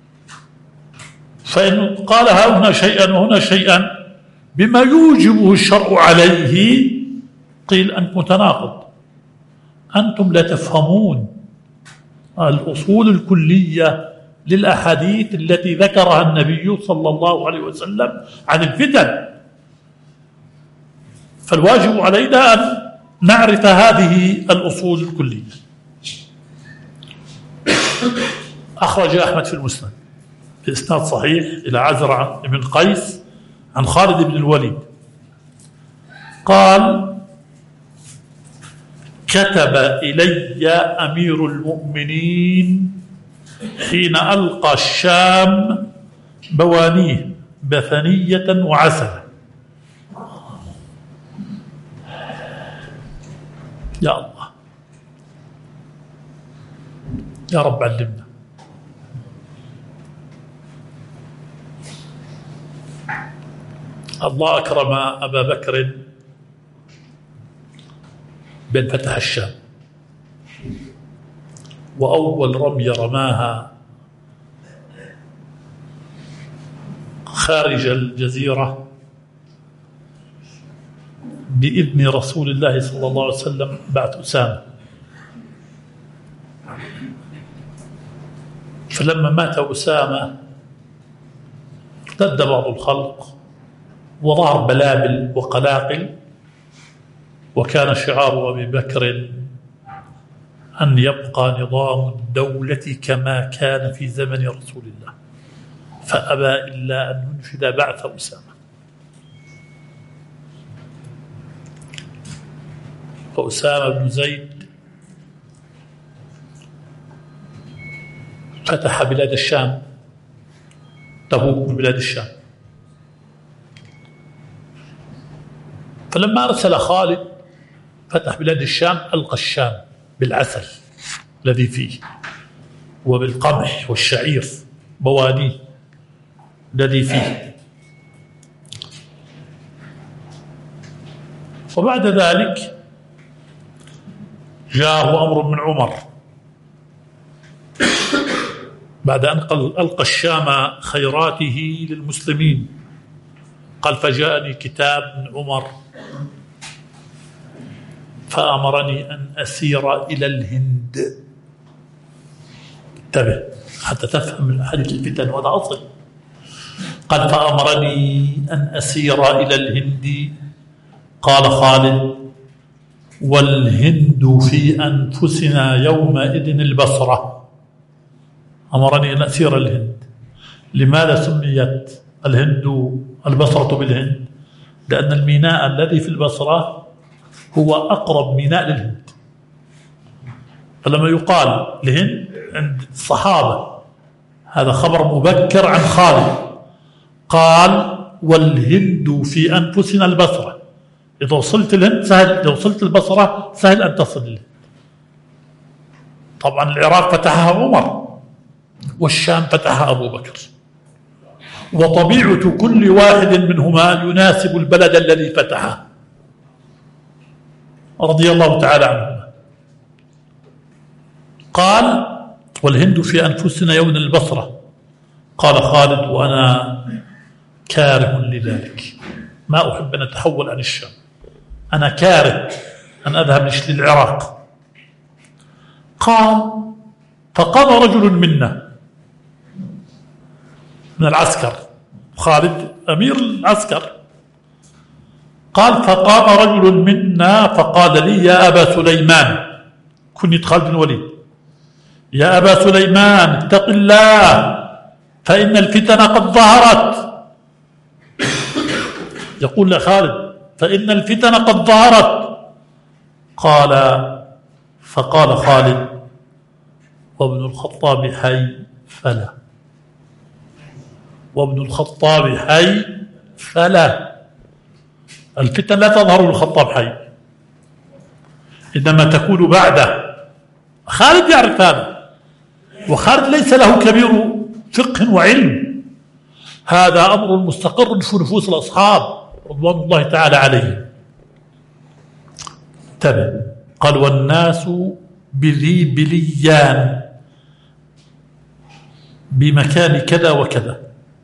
[SPEAKER 1] فإن قال هنا شيئا وهنا شيئا بما يوجبه الشرع عليه، قيل أنت متناقض، أنتم لا تفهمون الأصول الكلية للأحاديث التي ذكرها النبي صلى الله عليه وسلم عن الفتن. فالواجب علينا أن نعرف هذه الأصول الكلية. أخرج أحمد في المسند بإسناد صحيح إلى عزرة بن قيس عن خالد بن الوليد قال: كتب إلي أمير المؤمنين حين ألقى الشام بوانيه بثنية وعسل. يا الله يا رب علمنا. الله أكرم أبا بكر بأن فتح الشام، وأول رمية رماها خارج الجزيرة بإذن رسول الله صلى الله عليه وسلم بعد أسامة. فلما مات أسامة ارتد بعض الخلق وظهر بلابل وقلاقل، وكان شعار أبي بكر أن يبقى نظام الدولة كما كان في زمن رسول الله، فأبى إلا أن ينفذ بعث أسامة. فأسامة بن زيد فتح بلاد الشام، تبوك من بلاد الشام. فلما أرسل خالد فتح بلاد الشام، ألقى الشام بالعسل الذي فيه وبالقمح والشعير بوانيه الذي فيه. وبعد ذلك جاءه أمر من عمر بعد أن ألقى الشام خيراته للمسلمين، قال: فجاءني كتاب من عمر فأمرني أن أسير إلى الهند. انتبه حتى تفهم حديث الفتن، وهذا أصل. قال: فأمرني أن أسير إلى الهند. قال خالد: والهند في أنفسنا يومئذ البصرة. أمرني أن أسير الهند. لماذا سميت الهند البصرة بالهند؟ لأن الميناء الذي في البصرة هو أقرب ميناء للهند. فلما يقال الهند عند الصحابة هذا خبر مبكر عن خالد، قال: والهند في أنفسنا البصرة. إذا وصلت الهند سهل، إذا وصلت البصرة سهل أن تصل الهند. طبعا العراق فتحها عمر، والشام فتحها أبو بكر، وطبيعة كل واحد منهما يناسب البلد الذي فتحه رضي الله تعالى عنهما. قال: والهند في أنفسنا يوم البصرة. قال خالد: وأنا كاره لذلك، ما أحب أن أتحول عن الشام، أنا كاره أن أذهب للعراق. قال: فقام رجل منا من العسكر، خالد أمير العسكر، قال: فقام رجل منا فقال لي: يا أبا سليمان، كنية خالد بن الوليد، يا أبا سليمان اتق الله فإن الفتن قد ظهرت. يقول لخالد: فإن الفتن قد ظهرت. فقال خالد: وابن الخطاب حي فلا، وابن الخطاب حي فلا. الفتن لا تظهر بالخطاب حي، إنما تكون بعده. خالد يعرف هذا، وخالد ليس له كبير فقه وعلم، هذا أمر مستقر في نفوس الأصحاب رضوان الله تعالى عليهم. انتبه. قال: والناس بذي بليان بمكان كذا وكذا.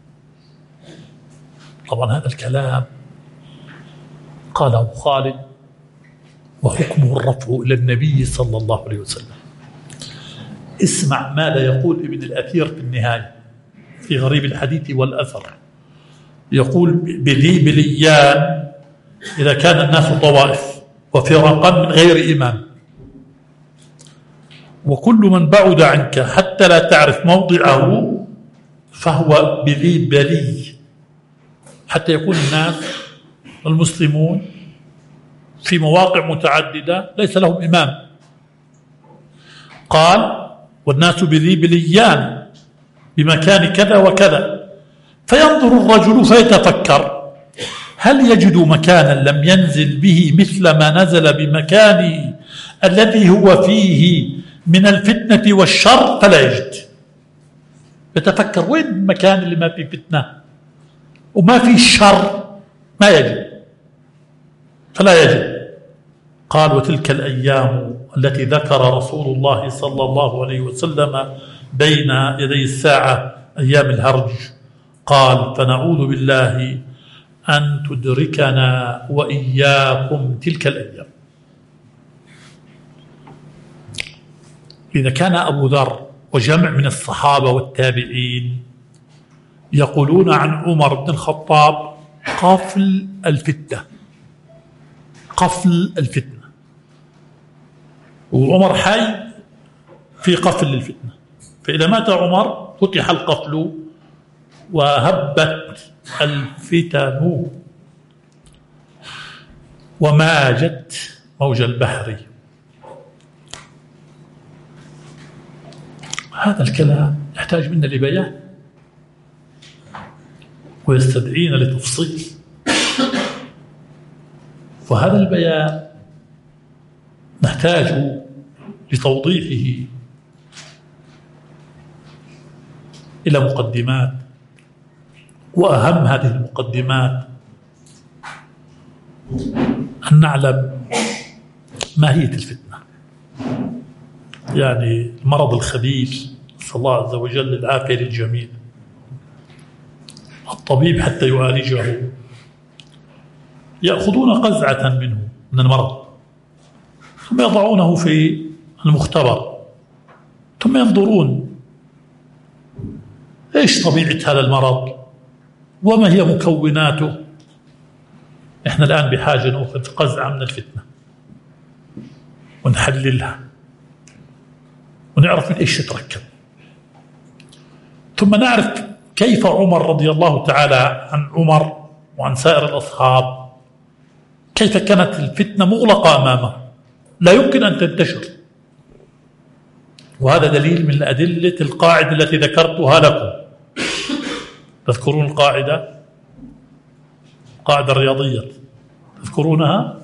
[SPEAKER 1] طبعا هذا الكلام قاله خالد وحكمه الرفع إلى النبي صلى الله عليه وسلم. اسمع ماذا يقول ابن الأثير في النهاية في غريب الحديث والأثر. يقول: بذي بليان إذا كان الناس طوائف وفرقا من غير إمام، وكل من بعد عنك حتى لا تعرف موضعه فهو بذي بلي، حتى يكون الناس المسلمون في مواقع متعددة ليس لهم إمام. قال والناس بذي بليان بمكان كذا وكذا، فينظر الرجل فيتفكر هل يجد مكانا لم ينزل به مثل ما نزل بمكانه الذي هو فيه من الفتنة والشر، فلا يجد. يتفكر وين المكان اللي ما فيه فتنة وما فيه الشر، ما يجد، فلا يجد. قال وتلك الأيام التي ذكر رسول الله صلى الله عليه وسلم بين يدي الساعة أيام الهرج. قال فنعوذ بالله أن تدركنا وإياكم تلك الأيام. إذا كان أبو ذر وجمع من الصحابة والتابعين يقولون عن عمر بن الخطاب قفل الفتنة، قفل الفتنة، وعمر حي في قفل الفتنة، فإذا مات عمر فتح القفل وهبت الفتن وماجت موج البحر. هذا الكلام يحتاج منا لبيان ويستدعينا لتفصيل، وهذا البيان نحتاج لتوضيحه إلى مقدمات، وأهم هذه المقدمات أن نعلم ماهية الفتنة، يعني المرض الخبيث، نسأل الله عز وجل العافية للجميع. الطبيب حتى يعالجه يأخذون قزعة منه من المرض ثم يضعونه في المختبر ثم ينظرون إيش طبيعة هذا المرض وما هي مكوناته. إحنا الآن بحاجة نأخذ قزعة من الفتنة ونحللها ونعرف من إيش تتركب، ثم نعرف كيف عمر رضي الله تعالى عن عمر وعن سائر الأصحاب كيف كانت الفتنة مغلقة أمامه لا يمكن أن تنتشر. وهذا دليل من أدلة القاعدة التي ذكرتها لكم. تذكرون القاعدة، قاعدة الرياضية، تذكرونها؟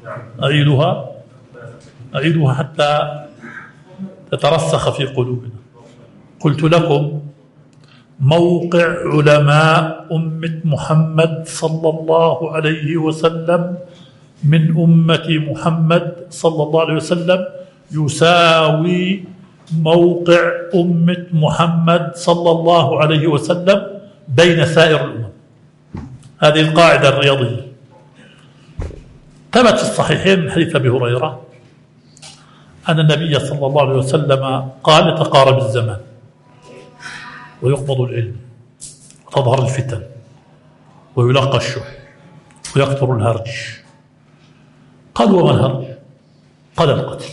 [SPEAKER 1] أعيدها حتى تترسخ في قلوبنا. قلت لكم موقع علماء أمة محمد صلى الله عليه وسلم من أمة محمد صلى الله عليه وسلم يساوي موقع أمة محمد صلى الله عليه وسلم بين سائر الأمم. هذه القاعدة الرياضية ثبت في الصحيحين من حديث أبي هريرة أن النبي صلى الله عليه وسلم قال يتقارب الزمان ويقبض العلم وتظهر الفتن ويلقى الشح ويكثر الهرج. قال وما الهرج؟ قال القتل.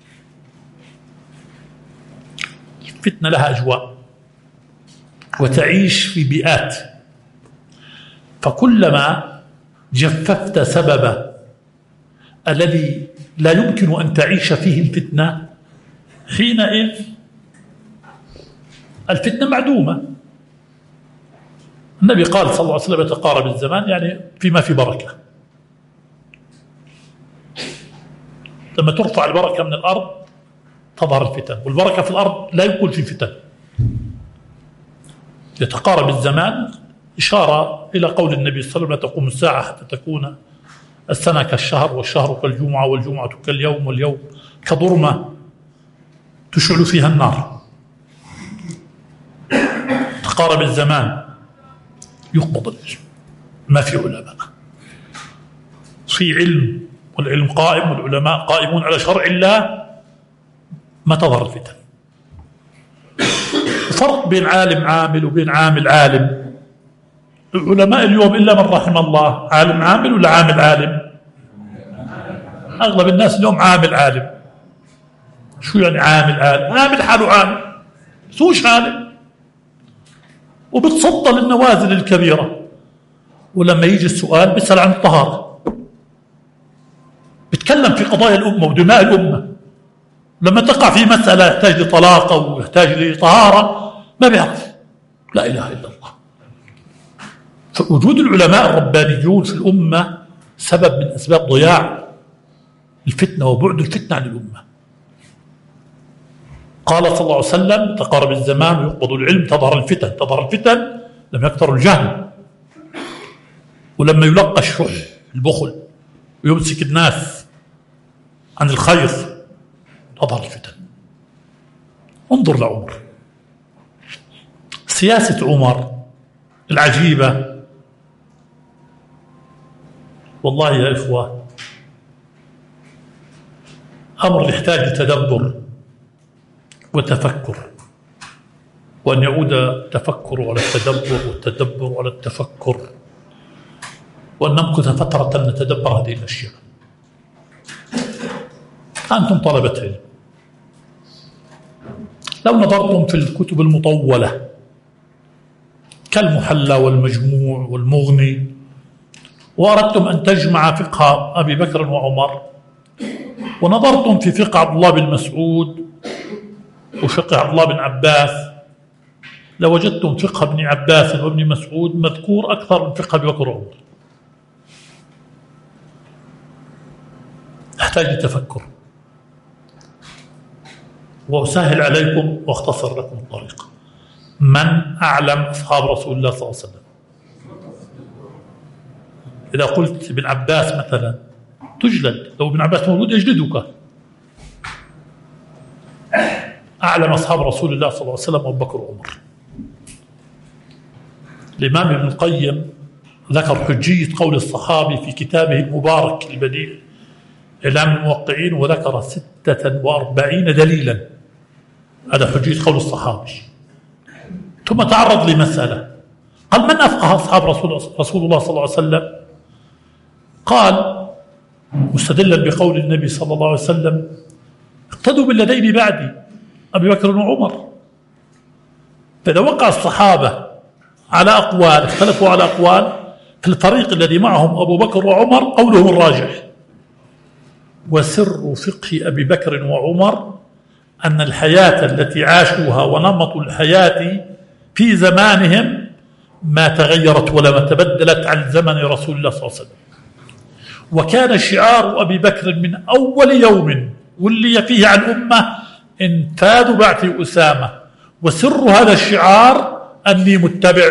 [SPEAKER 1] الفتنة لها أجواء وتعيش في بيئات، فكلما جففت سبب الذي لا يمكن أن تعيش فيه الفتنة حينئذ الفتنة معدومة. النبي قال صلى الله عليه وسلم يتقارب الزمان، يعني فيما في بركة. لما ترفع البركة من الأرض تظهر الفتن، والبركة في الأرض لا يكون في فتن. يتقارب الزمان إشارة إلى قول النبي صلى الله عليه وسلم لا تقوم الساعة حتى تكون السنة كالشهر والشهر كالجمعة والجمعة كاليوم واليوم كضرمة تشعل فيها النار. تقارب الزمان يقبض العلم، ما في علماء، في علم والعلم قائم والعلماء قائمون على شرع الله ما تظهر الفتن. فرق بين عالم عامل وبين عامل عالم. العلماء اليوم إلا من رحم الله عالم عامل ولا عامل عالم؟ أغلب الناس اليوم عامل عالم. شو يعني عامل؟ عامل حاله عامل، سوش عالم، وبتصدى للنوازل الكبيرة. ولما يجي السؤال بيسأل عن الطهارة، بيتكلم في قضايا الأمة ودماء الأمة. لما تقع في مسألة يحتاج لطلاق أو يحتاج لطهارة ما بيعرف. لا إله إلا الله. فوجود العلماء الربانيون في الأمة سبب من أسباب ضياع الفتنة وبعد الفتنة عن الأمة. قال صلى الله عليه وسلم: تقارب الزمان ويقبض العلم، تظهر الفتن. تظهر الفتن لم يكثر الجهل، ولما يلقى الشح البخل ويمسك الناس عن الخير تظهر الفتن. انظر لعمر، سياسة عمر العجيبة. والله يا إخوة أمر يحتاج لتدبر وتفكر، وأن يعود التفكر على التدبر والتدبر على التفكر، وأن نمكث فترة نتدبر هذه الأشياء. أنتم طلبة علم، لو نظرتم في الكتب المطولة كالمحلى والمجموع والمغني، وأردتم أن تجمع فقه أبي بكر وعمر، ونظرتم في فقه عبد الله بن مسعود وفقه عبد الله بن عباس، لوجدتم فقه ابن عباس وابن مسعود مذكور أكثر من فقه أبي بكر وعمر. أحتاج لتفكر، وأسهل عليكم وأختصر لكم الطريق. من أعلم أصحاب رسول الله صلى الله عليه وسلم؟ إذا قلت ابن عباس مثلا تجلد، لو ابن عباس موجود يجلدك. أعلم أصحاب رسول الله صلى الله عليه وسلم أبو بكر وعمر. الإمام ابن القيم ذكر حجية قول الصحابي في كتابه المبارك البديع إعلام الموقعين، وذكر 46 دليلا. هذا حجية قول الصحابي. ثم تعرض لمسألة، قال: من أفقه أصحاب رسول الله صلى الله عليه وسلم؟ قال مستدلا بقول النبي صلى الله عليه وسلم: اقتدوا بالذين بعدي أبي بكر وعمر. فإذا وقع الصحابة على أقوال، اختلفوا على أقوال، في الفريق الذي معهم أبو بكر وعمر قولهم الراجح. وسر فقه أبي بكر وعمر أن الحياة التي عاشوها ونمط الحياة في زمانهم ما تغيرت ولا ما تبدلت عن زمن رسول الله صلى الله عليه وسلم. وكان شعار أبي بكر من أول يوم ولي فيه عن الأمة: انفاذ بعث أسامة. وسر هذا الشعار أني متبع،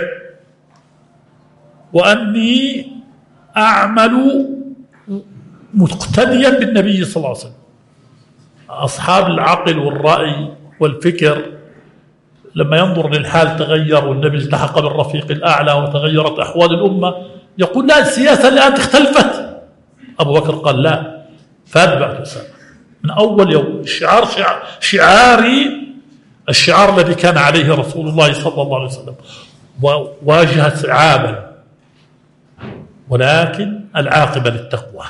[SPEAKER 1] وأني أعمل مقتديا بالنبي صلى الله عليه وسلم. أصحاب العقل والرأي والفكر لما ينظر للحال تغير والنبي التحق بالرفيق الأعلى وتغيرت أحوال الأمة يقول: لا، السياسة الآن اختلفت. أبو بكر قال: لا، فاتبعت أسامة من أول يوم. الشعار شعاري، الشعار الذي كان عليه رسول الله صلى الله عليه وسلم. وواجه صعابا، ولكن العاقبة للتقوى.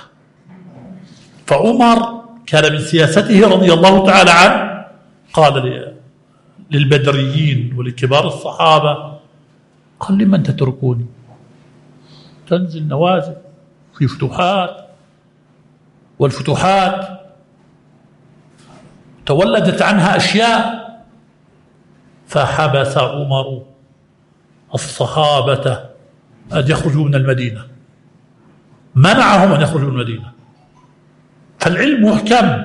[SPEAKER 1] فعمر كان من سياسته رضي الله تعالى عنه قال للبدريين ولكبار الصحابة: قال: لمن تتركوني؟ تنزل نوازل في فتوحات، والفتوحات تولدت عنها أشياء. فحبس عمر الصحابة أن يخرجوا من المدينة، منعهم أن يخرجوا من المدينة. فالعلم محكم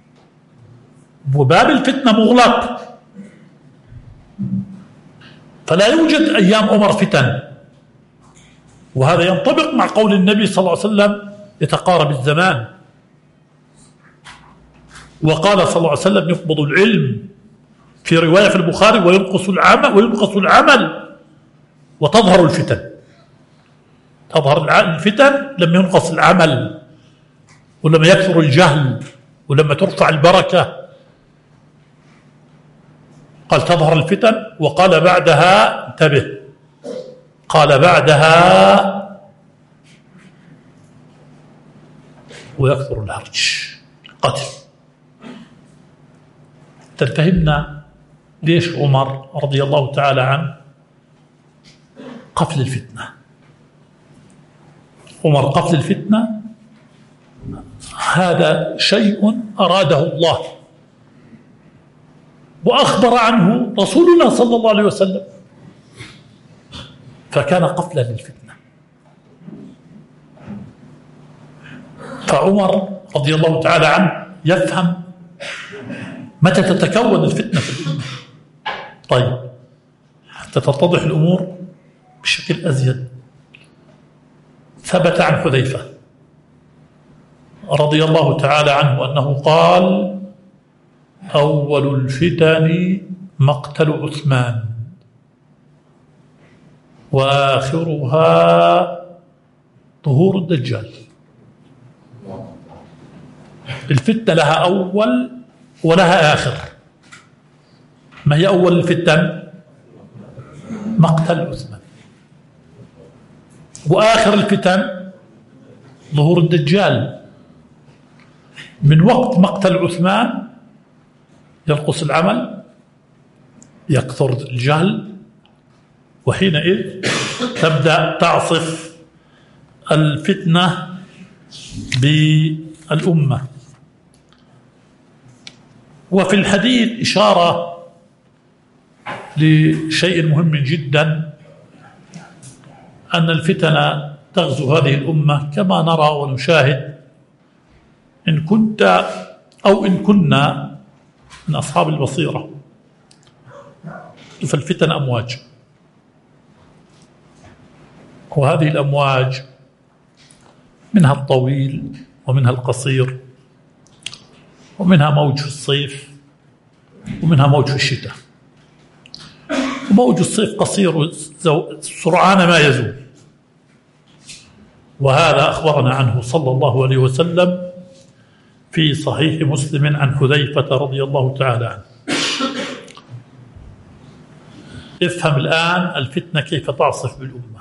[SPEAKER 1] وباب الفتنة مغلق، فلا يوجد أيام عمر فتن. وهذا ينطبق مع قول النبي صلى الله عليه وسلم: يتقارب الزمان. وقال صلى الله عليه وسلم: يقبض العلم، في رواية في البخاري: وينقص العمل وتظهر الفتن. تظهر الفتن لما ينقص العمل، ولما يكثر الجهل، ولما ترفع البركة. قال: تظهر الفتن. وقال بعدها، انتبه، قال بعدها: ويكثر الهرج، قتل. فهمنا ليش عمر رضي الله تعالى عنه قفل الفتنة. عمر قفل الفتنة هذا شيء أراده الله وأخبر عنه رسولنا صلى الله عليه وسلم، فكان قفلا للفتنة. فعمر رضي الله تعالى عنه يفهم متى تتكون الفتنة في الأمة. طيب، حتى تتضح الأمور بشكل أزيد، ثبت عن حذيفة رضي الله تعالى عنه أنه قال: أول الفتن مقتل عثمان وآخرها ظهور الدجال. الفتنة لها أول ولها آخر. ما هي أول الفتن؟ مقتل عثمان. وآخر الفتن ظهور الدجال. من وقت مقتل عثمان ينقص العمل، يكثر الجهل، وحينئذ تبدأ تعصف الفتنة بالأمة. وفي الحديث إشارة لشيء مهم جدا، أن الفتن تغزو هذه الأمة كما نرى ونشاهد. إن كنت أو إن كنا من أصحاب البصيرة فالفتن أمواج، وهذه الأمواج منها الطويل ومنها القصير، ومنها موج في الصيف ومنها موج في الشتاء. وموج الصيف قصير سرعان ما يزول، وهذا أخبرنا عنه صلى الله عليه وسلم في صحيح مسلم عن حذيفة رضي الله تعالى عنه. افهم الآن الفتنة كيف تعصف بالأمة،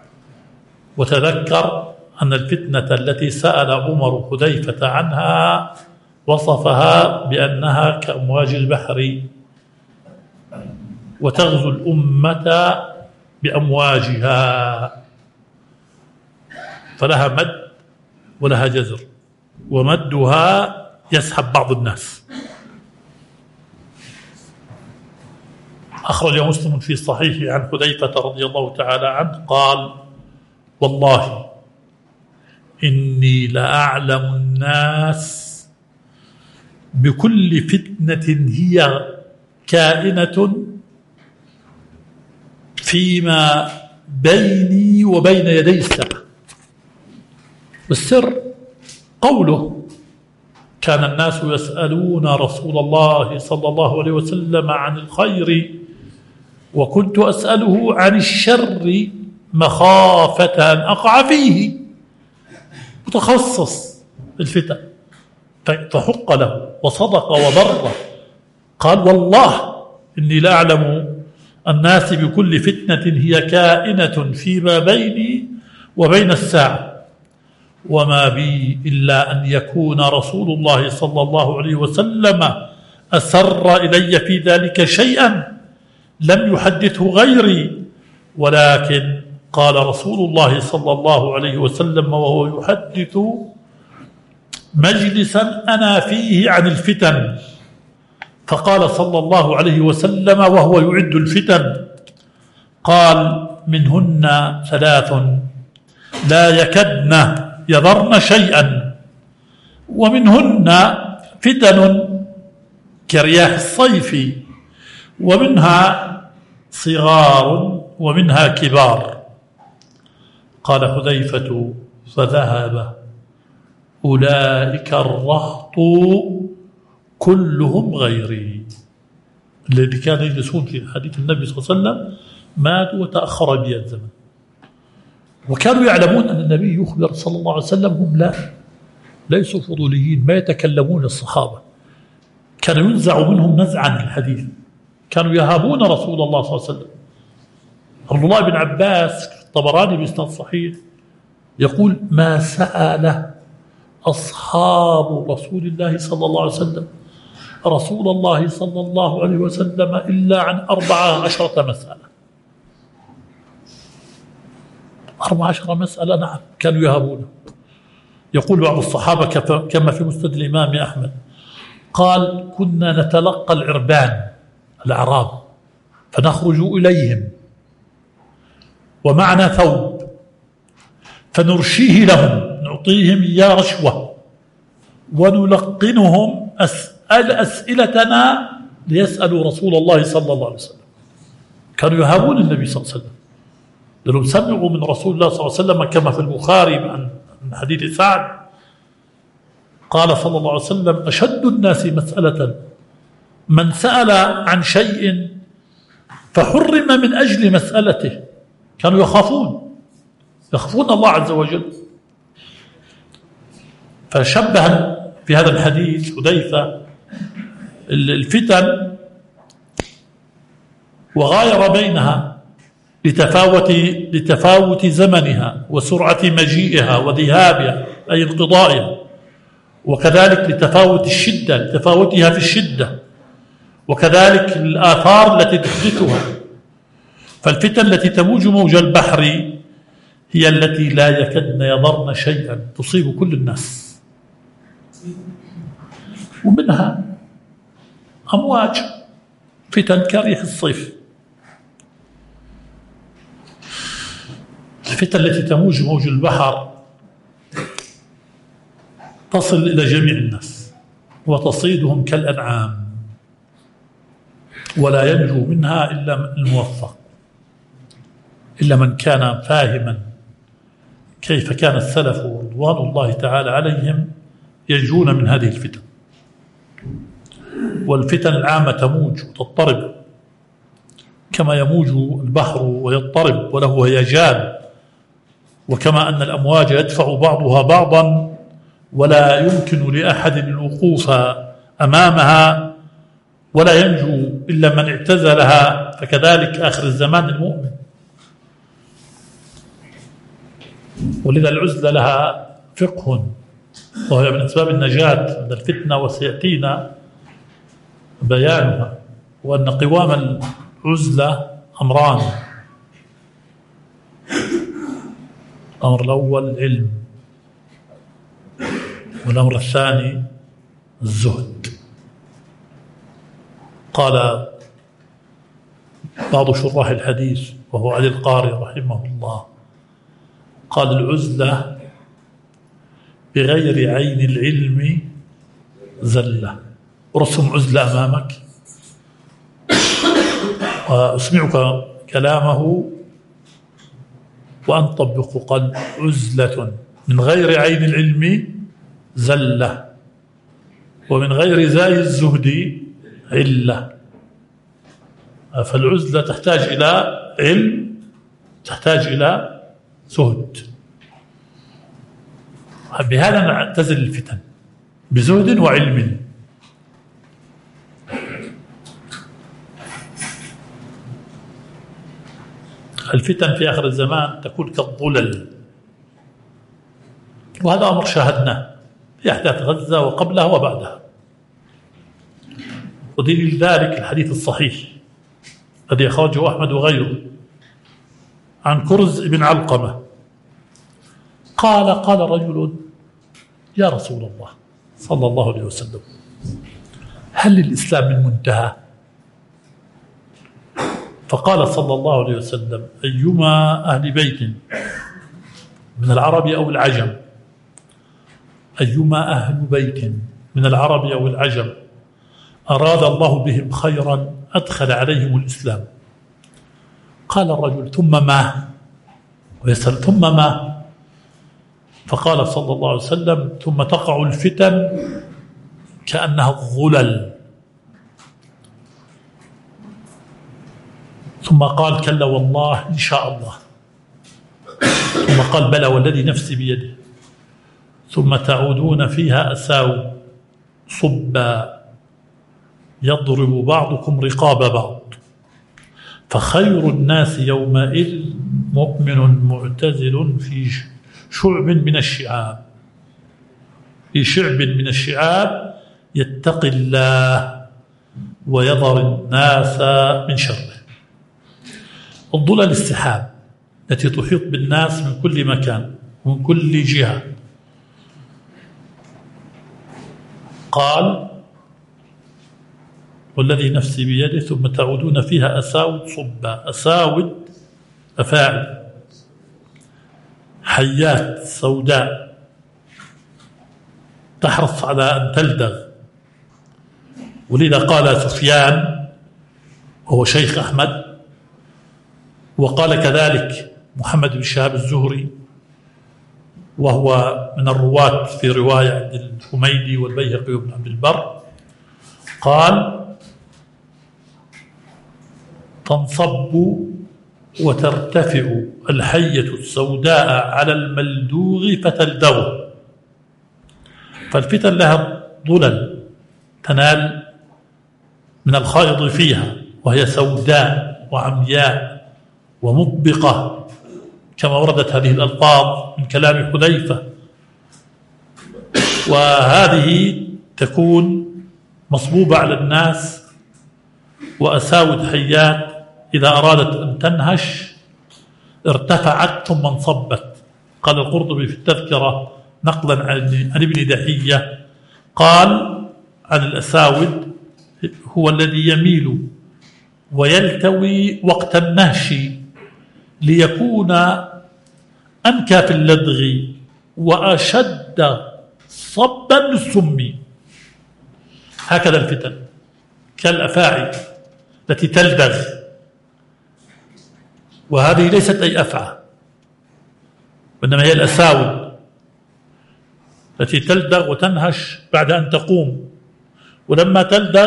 [SPEAKER 1] وتذكر أن الفتنة التي سأل عمر حذيفة عنها وصفها بأنها كأمواج البحر، وتغزو الأمة بأمواجها، فلها مد ولها جزر، ومدها يسحب بعض الناس. أخرج مسلم في صحيحه عن حذيفة رضي الله تعالى عنه قال: والله إني لأعلم الناس بكل فتنة هي كائنة فيما بيني وبين يدي الساعة. والسر قوله: كان الناس يسألون رسول الله صلى الله عليه وسلم عن الخير وكنت أسأله عن الشر مخافة أن أقع فيه. متخصص الفتن، فحق له وصدق وبر. قال: والله إني لأعلم الناس بكل فتنة هي كائنة فيما بيني وبين الساعة، وما بي إلا أن يكون رسول الله صلى الله عليه وسلم أسر إلي في ذلك شيئا لم يحدثه غيري، ولكن قال رسول الله صلى الله عليه وسلم وهو يحدث مجلسا أنا فيه عن الفتن، فقال صلى الله عليه وسلم وهو يعد الفتن، قال: منهن ثلاث لا يكدن يضرن شيئا، ومنهن فتن كرياح الصيف، ومنها صغار ومنها كبار. قال حذيفة: فذهب أولئك الرهط كلهم غيري. الذي كانوا يجلسون في حديث النبي صلى الله عليه وسلم ماتوا وتأخر بي الزمن، وكانوا يعلمون أن النبي يخبر صلى الله عليه وسلم. هم ليسوا فضوليين، ما يتكلمون الصحابة، كانوا ينزع منهم نزعا الحديث، كانوا يهابون رسول الله صلى الله عليه وسلم. عبد الله بن عباس الطبراني بإسناد صحيح يقول: ما سأل أصحاب رسول الله صلى الله عليه وسلم رسول الله صلى الله عليه وسلم إلا عن 14 مسألة. 14 مسألة، نعم، كانوا يهابونه. يقول بعض الصحابة كما في مسند الإمام أحمد قال: كنا نتلقى العربان، الأعراب، فنخرج إليهم ومعنا ثوب فنرشيه لهم، نعطيهم إياه رشوة، ونلقنهم أسئلتنا ليسألوا رسول الله صلى الله عليه وسلم. كانوا يهابون النبي صلى الله عليه وسلم لأنهم سمعوا من رسول الله صلى الله عليه وسلم كما في البخاري من حديث سعد قال صلى الله عليه وسلم: أشد الناس مسألة من سأل عن شيء فحرم من أجل مسألته. كانوا يخافون الله عز وجل. فشبه في هذا الحديث حذيفة الفتن وغاير بينها لتفاوت زمنها وسرعة مجيئها وذهابها أي انقضائها، وكذلك لتفاوت الشدة، لتفاوتها في الشدة، وكذلك الآثار التي تحدثها. فالفتن التي تموج موج البحر هي التي لا يكدن يضرن شيئا، تصيب كل الناس، ومنها أمواج فتن كريح الصيف. الفتن التي تموج موج البحر تصل إلى جميع الناس وتصيدهم كالأنعام، ولا ينجو منها إلا الموفق، إلا من كان فاهما كيف كان السلف رضوان الله تعالى عليهم ينجون من هذه الفتن. والفتن العامة تموج وتضطرب كما يموج البحر ويضطرب وله هيجان، وكما أن الأمواج يدفع بعضها بعضا ولا يمكن لأحد الوقوف أمامها ولا ينجو إلا من اعتزلها، فكذلك آخر الزمان المؤمن. ولذا العزلة لها فقه، وهي من أسباب النجاة من الفتنة، وسيأتينا بيانها. وأن قوام العزلة أمران: الأمر الأول العلم، والأمر الثاني الزهد. قال بعض شراح الحديث وهو علي القاري رحمه الله، قال: العزلة بغير عين العلم زلة. ورسم عزلة أمامك وأسمعك كلامه وأن طبق. قال: عزلة من غير عين العلم زلة، ومن غير زاي الزهد علة. فالعزلة تحتاج إلى علم، تحتاج إلى زهد. بهذا نعتزل الفتن، بزهد وعلم. الفتن في آخر الزمان تكون كالظلل، وهذا أمر شاهدناه في أحداث غزة وقبلها وبعدها. ودليل ذلك الحديث الصحيح الذي أخرجه أحمد وغيره عن كرز بن علقمة قال رجل: يا رسول الله صلى الله عليه وسلم، هل للإسلام من منتهى؟ فقال صلى الله عليه وسلم: أيما أهل بيت من العرب أو العجم، أيما أهل بيت من العرب أو العجم أراد الله بهم خيرا أدخل عليهم الإسلام. قال الرجل: ثم ما؟ ويسأل: ثم ما؟ فقال صلى الله عليه وسلم: ثم تقع الفتن كأنها الظلل. ثم قال: كلا والله إن شاء الله. ثم قال: بلى والذي نفسي بيده. ثم تعودون فيها أساو صبا يضرب بعضكم رقاب بعض، فخير الناس يومئذ مؤمن معتزل في شعب من الشعاب، في شعب من الشعاب يتقي الله ويضر الناس من شره. الضلل السحاب التي تحيط بالناس من كل مكان ومن كل جهة. قال والذي نفسي بيده ثم تعودون فيها أساود صبا. أساود أفاعل، حيات سوداء تحرص على أن تلدغ. ولذا قال سفيان وهو شيخ أحمد، وقال كذلك محمد بن شهاب الزهري وهو من الرواة في رواية عند الحميدي والبيهقي وابن عبد البر، قال تنصب وترتفع الحية السوداء على الملدوغ فتلدغه. فالفتن لها ضلل تنال من الخائض فيها، وهي سوداء وعمياء ومطبقة كما وردت هذه الألفاظ من كلام حذيفة. وهذه تكون مصبوبة على الناس، وأساود حيات إذا أرادت أن تنهش ارتفعت ثم انصبت. قال القرطبي في التذكرة نقلا عن ابن دحية قال عن الأساود هو الذي يميل ويلتوي وقت النهش ليكون أنكى في اللدغ وأشد صبا للسم. هكذا الفتن كالأفاعي التي تلدغ، وهذه ليست أي أفعى، وإنما هي الأساود التي تلدغ وتنهش بعد أن تقوم، ولما تلدغ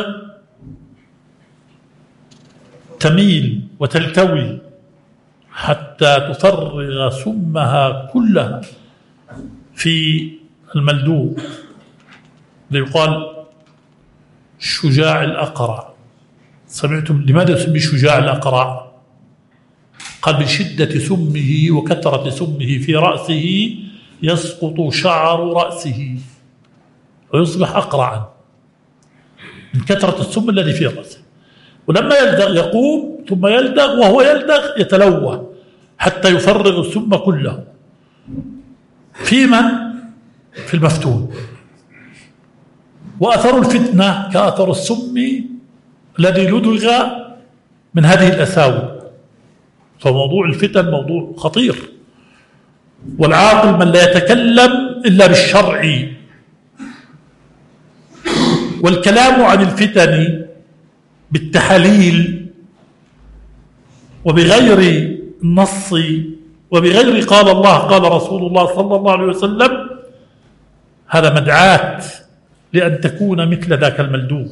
[SPEAKER 1] تميل وتلتوي حتى تفرغ سمها كلها في الملدوغ. يقال شجاع الأقرع. سمعتم لماذا يسمي شجاع الأقرع؟ قال بشدة سمه وكثرة سمه في رأسه يسقط شعر رأسه ويصبح أقرعا من كثرة السم الذي في رأسه. ولما يلدغ يقوم ثم يلدغ، وهو يلدغ يتلوى حتى يفرغ السم كله. في من؟ في المفتون. وأثر الفتنة كأثر السم الذي لدغ من هذه الأساود. فموضوع الفتن موضوع خطير، والعاقل من لا يتكلم إلا بالشرع. والكلام عن الفتن بالتحاليل وبغير النص وبغير قال الله قال رسول الله صلى الله عليه وسلم هذا مدعاة لأن تكون مثل ذاك الملدوغ.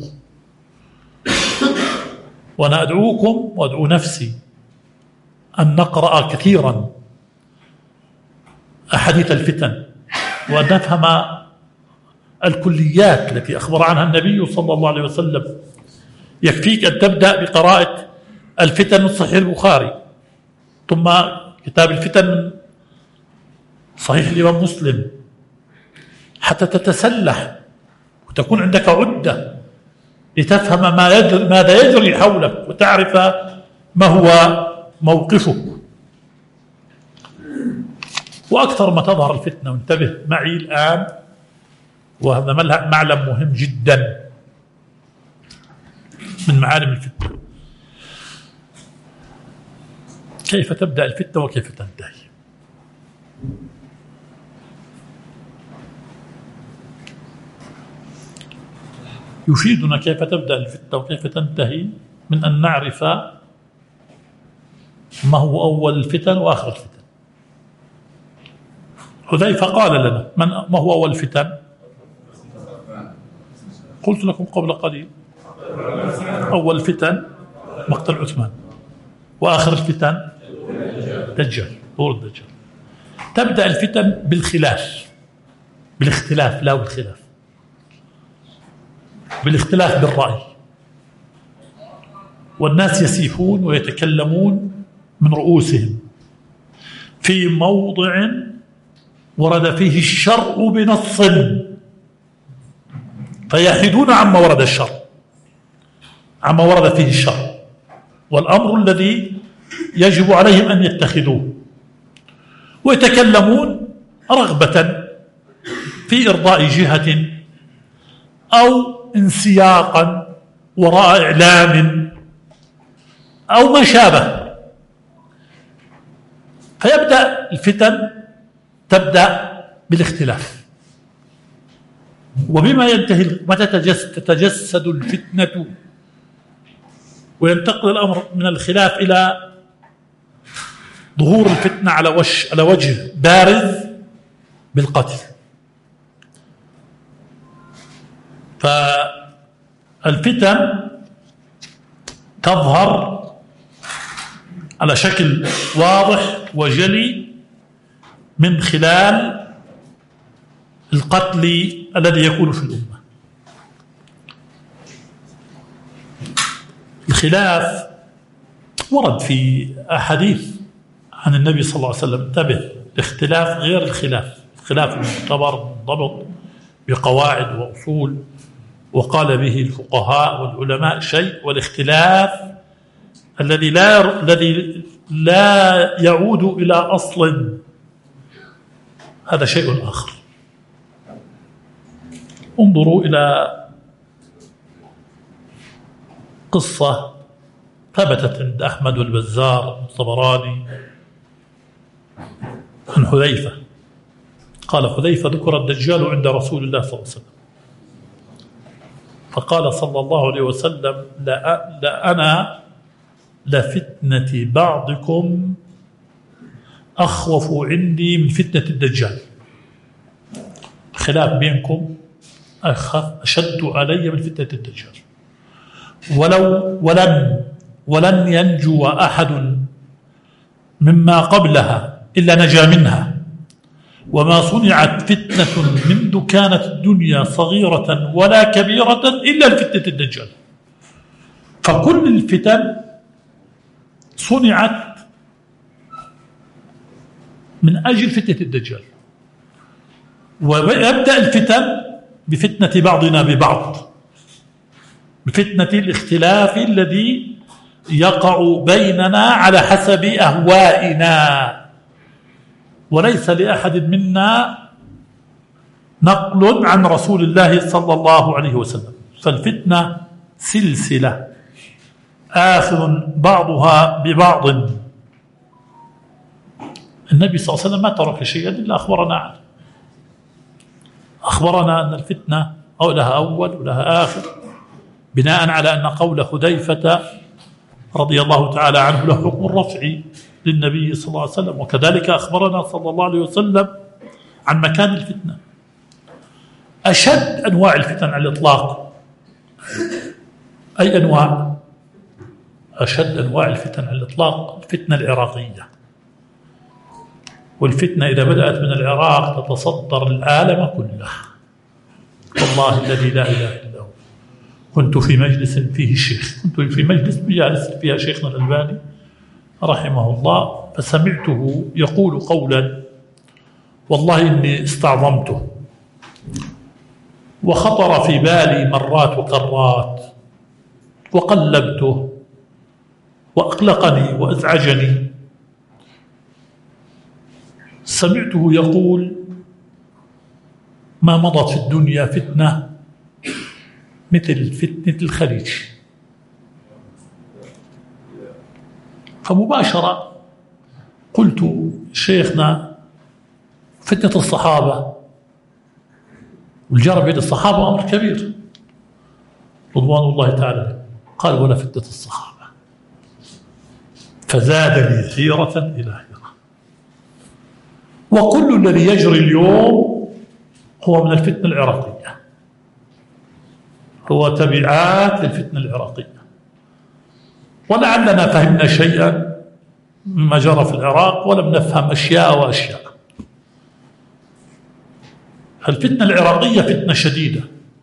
[SPEAKER 1] وأنا أدعوكم وأدعو نفسي أن نقرأ كثيرا أحاديث الفتن وأن نفهم الكليات التي أخبر عنها النبي صلى الله عليه وسلم. يكفيك أن تبدأ بقراءة الفتن من صحيح البخاري، ثم كتاب الفتن من صحيح الإمام مسلم، حتى تتسلح وتكون عندك عدة لتفهم ماذا يجري حولك وتعرف ما هو موقفك. وأكثر ما تظهر الفتنة، وانتبه معي الآن وهذا معلم مهم جدا من معالم الفتنة، كيف تبدأ الفتنة وكيف تنتهي. يفيدنا كيف تبدأ الفتنة وكيف تنتهي من أن نعرف ما هو أول الفتن وآخر الفتن. حذيفة قال لنا ما هو أول الفتن؟ قلت لكم قبل قليل أول الفتن مقتل عثمان، وآخر الفتن دجال، ظهور الدجال. تبدأ الفتن بالخلاف، بالاختلاف، لا بالخلاف، بالاختلاف بالرأي. والناس يسيحون ويتكلمون من رؤوسهم في موضع ورد فيه الشرع بنص فيحيدون عما ورد الشرع. عما ورد فيه الشر والأمر الذي يجب عليهم أن يتخذوه، ويتكلمون رغبة في إرضاء جهة أو انسياقا وراء إعلام أو ما شابه. فيبدأ الفتن تبدأ بالاختلاف، وبما ينتهي متى تتجسد الفتنة وينتقل الأمر من الخلاف إلى ظهور الفتنة على وجه بارز بالقتل. فالفتن تظهر على شكل واضح وجلي من خلال القتل الذي يكون في الأمة. الخلاف ورد في أحاديث عن النبي صلى الله عليه وسلم. انتبه، الاختلاف غير الخلاف المعتبر منضبط بقواعد وأصول وقال به الفقهاء والعلماء شيء، والاختلاف الذي لا يعود إلى أصل هذا شيء آخر. انظروا إلى قصة ثبتت عند أحمد والبزار والطبراني عن حذيفة. قال حذيفة: ذكر الدجال عند رسول الله صلى الله عليه وسلم، فقال صلى الله عليه وسلم: لأنا لفتنة بعضكم أخوف عندي من فتنة الدجال. الخلاف بينكم أشد علي من فتنة الدجال. ولن ينجو أحد مما قبلها إلا نجا منها، وما صنعت فتنة منذ كانت الدنيا صغيرة ولا كبيرة إلا لفتنة الدجال. فكل الفتن صنعت من أجل فتنة الدجال، ويبدأ الفتن بفتنة بعضنا ببعض، بفتنة الاختلاف الذي يقع بيننا على حسب أهوائنا، وليس لأحد منا نقل عن رسول الله صلى الله عليه وسلم. فالفتنة سلسلة آخذ بعضها ببعض. النبي صلى الله عليه وسلم ما ترك شيئا إلا أخبرنا عنه. أخبرنا أن الفتنة أو لها أول ولها آخر، بناء على أن قول حذيفة رضي الله تعالى عنه له حكم الرفع للنبي صلى الله عليه وسلم، وكذلك أخبرنا صلى الله عليه وسلم عن مكان الفتنة. أشد أنواع الفتن على الإطلاق أي أنواع؟ أشد أنواع الفتن على الإطلاق الفتنة العراقية. والفتنة إذا بدأت من العراق تتصدر العالم كله، والله الذي لا إله إلا هو. كنت في مجلس فيه الشيخ، كنت في مجلس فيها شيخنا الألباني رحمه الله، فسمعته يقول قولا والله إني استعظمته وخطر في بالي مرات وكرات وقلبته وأقلقني وأزعجني. سمعته يقول: ما مضت في الدنيا فتنة مثل فتنة الخليج. فمباشرة قلت: شيخنا، فتنة الصحابة والجرى بين الصحابة أمر كبير رضوان الله تعالى. قال: ولا فتنة الصحابة. فزادني حيرة إلى حيرة. وكل الذي يجري اليوم هو من الفتنة العراقية، هو تبعات للفتنة العراقية. ولعلنا فهمنا شيئا مما جرى في العراق ولم نفهم أشياء وأشياء. الفتنة العراقية فتنة شديدة،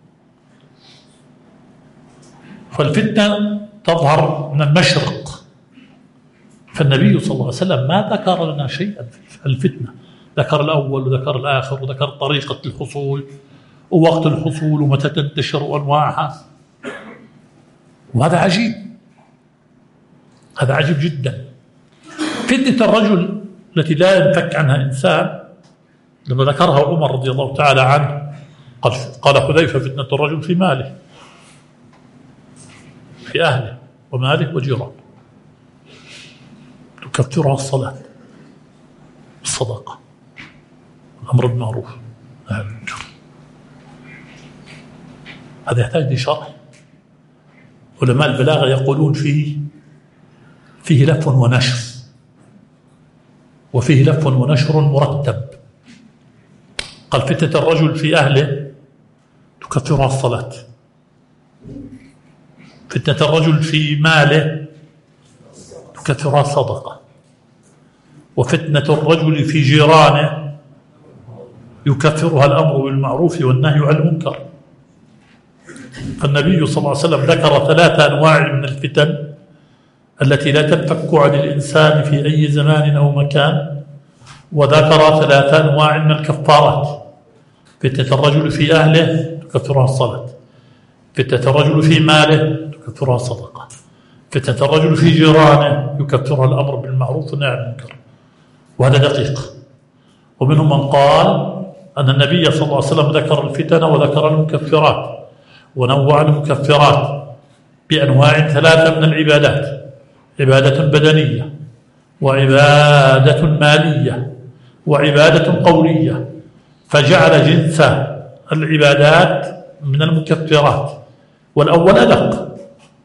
[SPEAKER 1] فالفتنة تظهر من المشرق. فالنبي صلى الله عليه وسلم ما ذكر لنا شيئا في الفتنة، ذكر الأول وذكر الآخر وذكر طريقة الحصول ووقت الحصول ومتى تنتشر وأنواعها. وهذا عجيب، هذا عجيب جدا. فتنة الرجل التي لا ينفك عنها إنسان لما ذكرها عمر رضي الله تعالى عنه قال حذيفة: فتنة الرجل في ماله، في أهله وماله وجيرانه، تكفرها الصلاة، الصدقة، الأمر بالمعروف، نهي عن المنكر. هذا يحتاج لشرح. علماء البلاغة يقولون فيه لف ونشر، وفيه لف ونشر مرتب. قال: فتنة الرجل في أهله تكفرها الصلاة، فتنة الرجل في ماله تكفرها الصدقة، وفتنة الرجل في جيرانه يكفرها الأمر بالمعروف والنهي عن المنكر. فالنبي صلى الله عليه وسلم ذكر 3 أنواع من الفتن التي لا تنفك عن الإنسان في أي زمان أو مكان، وذكر 3 أنواع من الكفارات: فتنة الرجل في أهله تكفرها الصلاة، فتنة الرجل في ماله تكفرها الصدقة، فتنة الرجل في جيرانه يكفرها الأمر بالمعروف والنهي عن المنكر. وهذا دقيق. ومنهم من قال أن النبي صلى الله عليه وسلم ذكر الفتن وذكر المكفرات ونوع المكفرات بأنواع 3 من العبادات: عبادة بدنية، وعبادة مالية، وعبادة قولية، فجعل جنس العبادات من المكفرات، والأول أدق.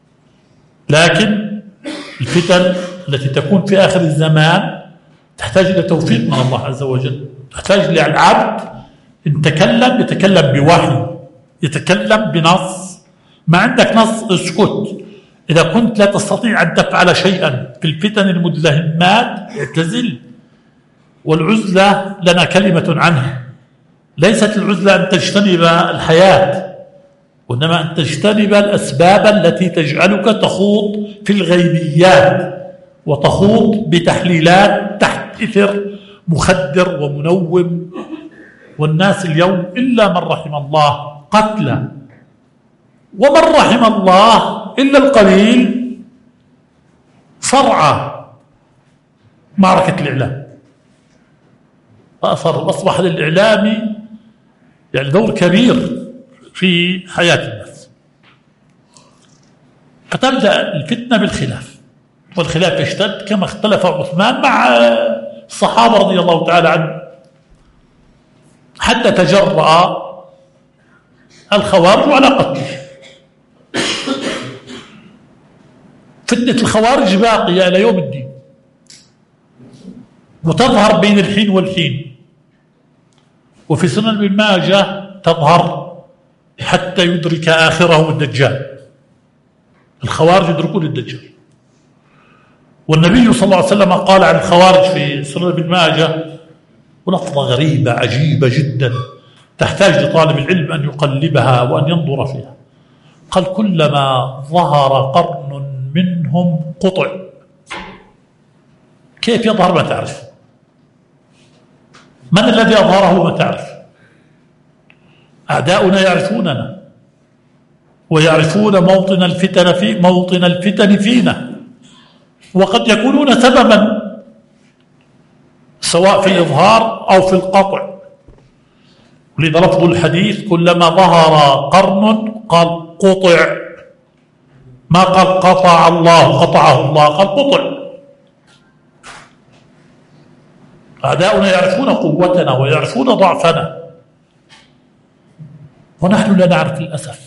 [SPEAKER 1] لكن الفتن التي تكون في آخر الزمان تحتاج إلى توفيق من الله عز وجل، تحتاج للعبد إن تكلم يتكلم بوحي، يتكلم بنص. ما عندك نص اسكت. إذا كنت لا تستطيع أن تفعل شيئا في الفتن المدلهمات اعتزل. والعزلة لنا كلمة عنها، ليست العزلة أن تجتنب الحياة، وإنما أن تجتنب الأسباب التي تجعلك تخوض في الغيبيات وتخوض بتحليلات تحت إثر مخدر ومنوم. والناس اليوم إلا من رحم الله قتلى، ومن رحم الله إلا القليل صرعى معركة الإعلام. أصبح للإعلام يعني دور كبير في حياة الناس. فتبدأ الفتنة بالخلاف، والخلاف يشتد كما اختلف عثمان مع الصحابة رضي الله تعالى عنهم، حتى تجرأ الخوارج على قتله. فتنة الخوارج باقية إلى يوم الدين، وتظهر بين الحين والحين. وفي سنن ابن ماجه تظهر حتى يدرك آخرهم الدجال. الخوارج يدركون الدجال. والنبي صلى الله عليه وسلم قال عن الخوارج في سنن ابن ماجه ولفظة غريبة عجيبة جدا تحتاج لطالب العلم أن يقلبها وأن ينظر فيها. قال: كلما ظهر قرن منهم قطع. كيف يظهر ما تعرف؟ من الذي أظهره ما تعرف؟ أعداؤنا يعرفوننا ويعرفون موطن الفتن فينا، وقد يكونون سببا سواء في الإظهار أو في القطع. ولذا لفظ الحديث كلما ظهر قرن قال قطع، ما قال قطع الله قطعه الله، قال قطع. أعداؤنا يعرفون قوتنا ويعرفون ضعفنا، ونحن لا نعرف للأسف.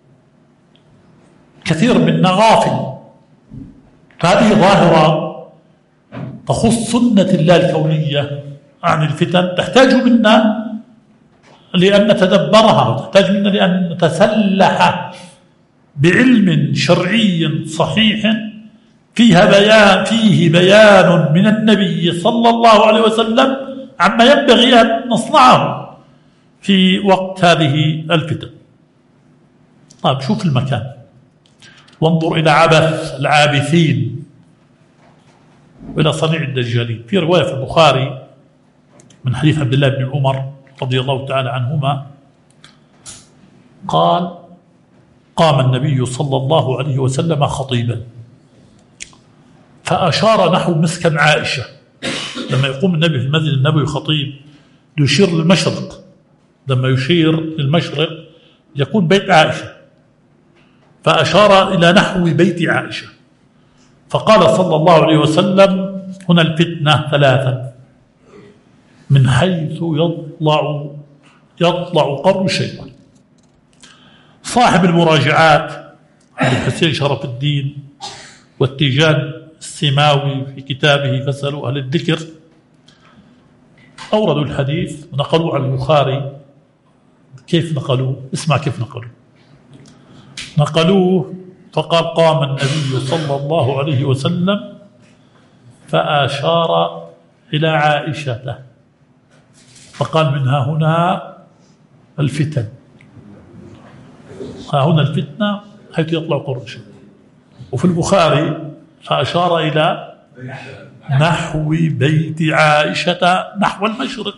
[SPEAKER 1] كثير منا غافل. فهذه ظاهرة تخص سنة الله الكونية عن الفتن، تحتاج منا لأن نتدبرها، وتحتاج منا لأن نتسلح بعلم شرعي صحيح فيه بيان من النبي صلى الله عليه وسلم عما ينبغي أن نصنعه في وقت هذه الفتن. طيب، شوف المكان وانظر إلى عبث العابثين وإلى صنيع الدجالين. في رواية في البخاري من حديث عبد الله بن عمر رضي الله تعالى عنهما قام النبي صلى الله عليه وسلم خطيبا فأشار نحو مسكن عائشة. لما يقوم النبي في المسجد النبوي خطيب يشير للمشرق، لما يشير للمشرق يكون بيت عائشة، فأشار إلى نحو بيت عائشة فقال صلى الله عليه وسلم: هنا الفتنة ثلاثة، من حيث يطلع قرن الشيطان. صاحب المراجعات عبد الحسين شرف الدين والتيجان السماوي في كتابه فاسألوا أهل الذكر أوردوا الحديث ونقلوا عن البخاري. كيف نقلوه؟ اسمع كيف نقلوه. فقال: قام النبي صلى الله عليه وسلم فأشار إلى عائشة فقال: منها هنا الفتن، ها هنا الفتنة حيث يطلع قرن الشيطان. وفي البخاري فأشار إلى نحو بيت عائشة نحو المشرق.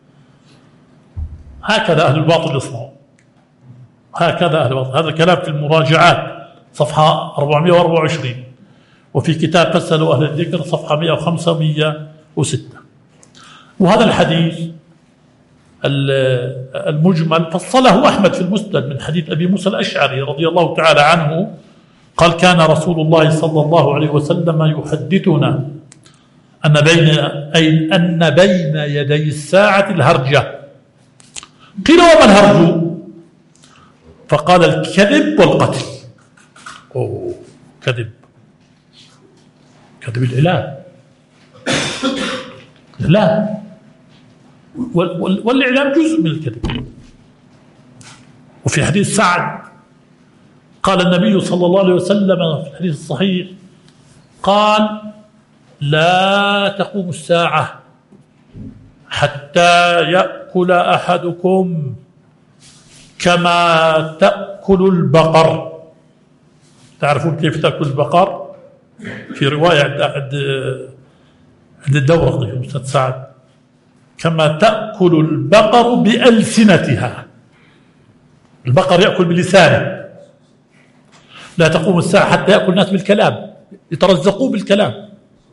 [SPEAKER 1] هكذا أهل الباطل يصنعون، هكذا أهل الباطل. هذا كلام في المراجعات صفحة 424، وفي كتاب فاسألوا أهل الذكر صفحة 105 106. وهذا الحديث المجمل فصله أحمد في المسند من حديث أبي موسى الأشعري رضي الله تعالى عنه قال: كان رسول الله صلى الله عليه وسلم يحدثنا أن بين يدي الساعة الهرجة. قيل: وما الهرج؟ فقال: الكذب والقتل. كذب الإعلام، لا، والإعلام جزء من الكذب. وفي حديث سعد قال النبي صلى الله عليه وسلم في الحديث الصحيح قال: لا تقوم الساعة حتى يأكل أحدكم كما تأكل البقر. تعرفون كيف تأكل البقر؟ في رواية عند الدورقي في أستاذ سعد: كما تأكل البقر بألسنتها. البقر يأكل بلسانه. لا تقوم الساعة حتى يأكل الناس بالكلام، يترزقوا بالكلام.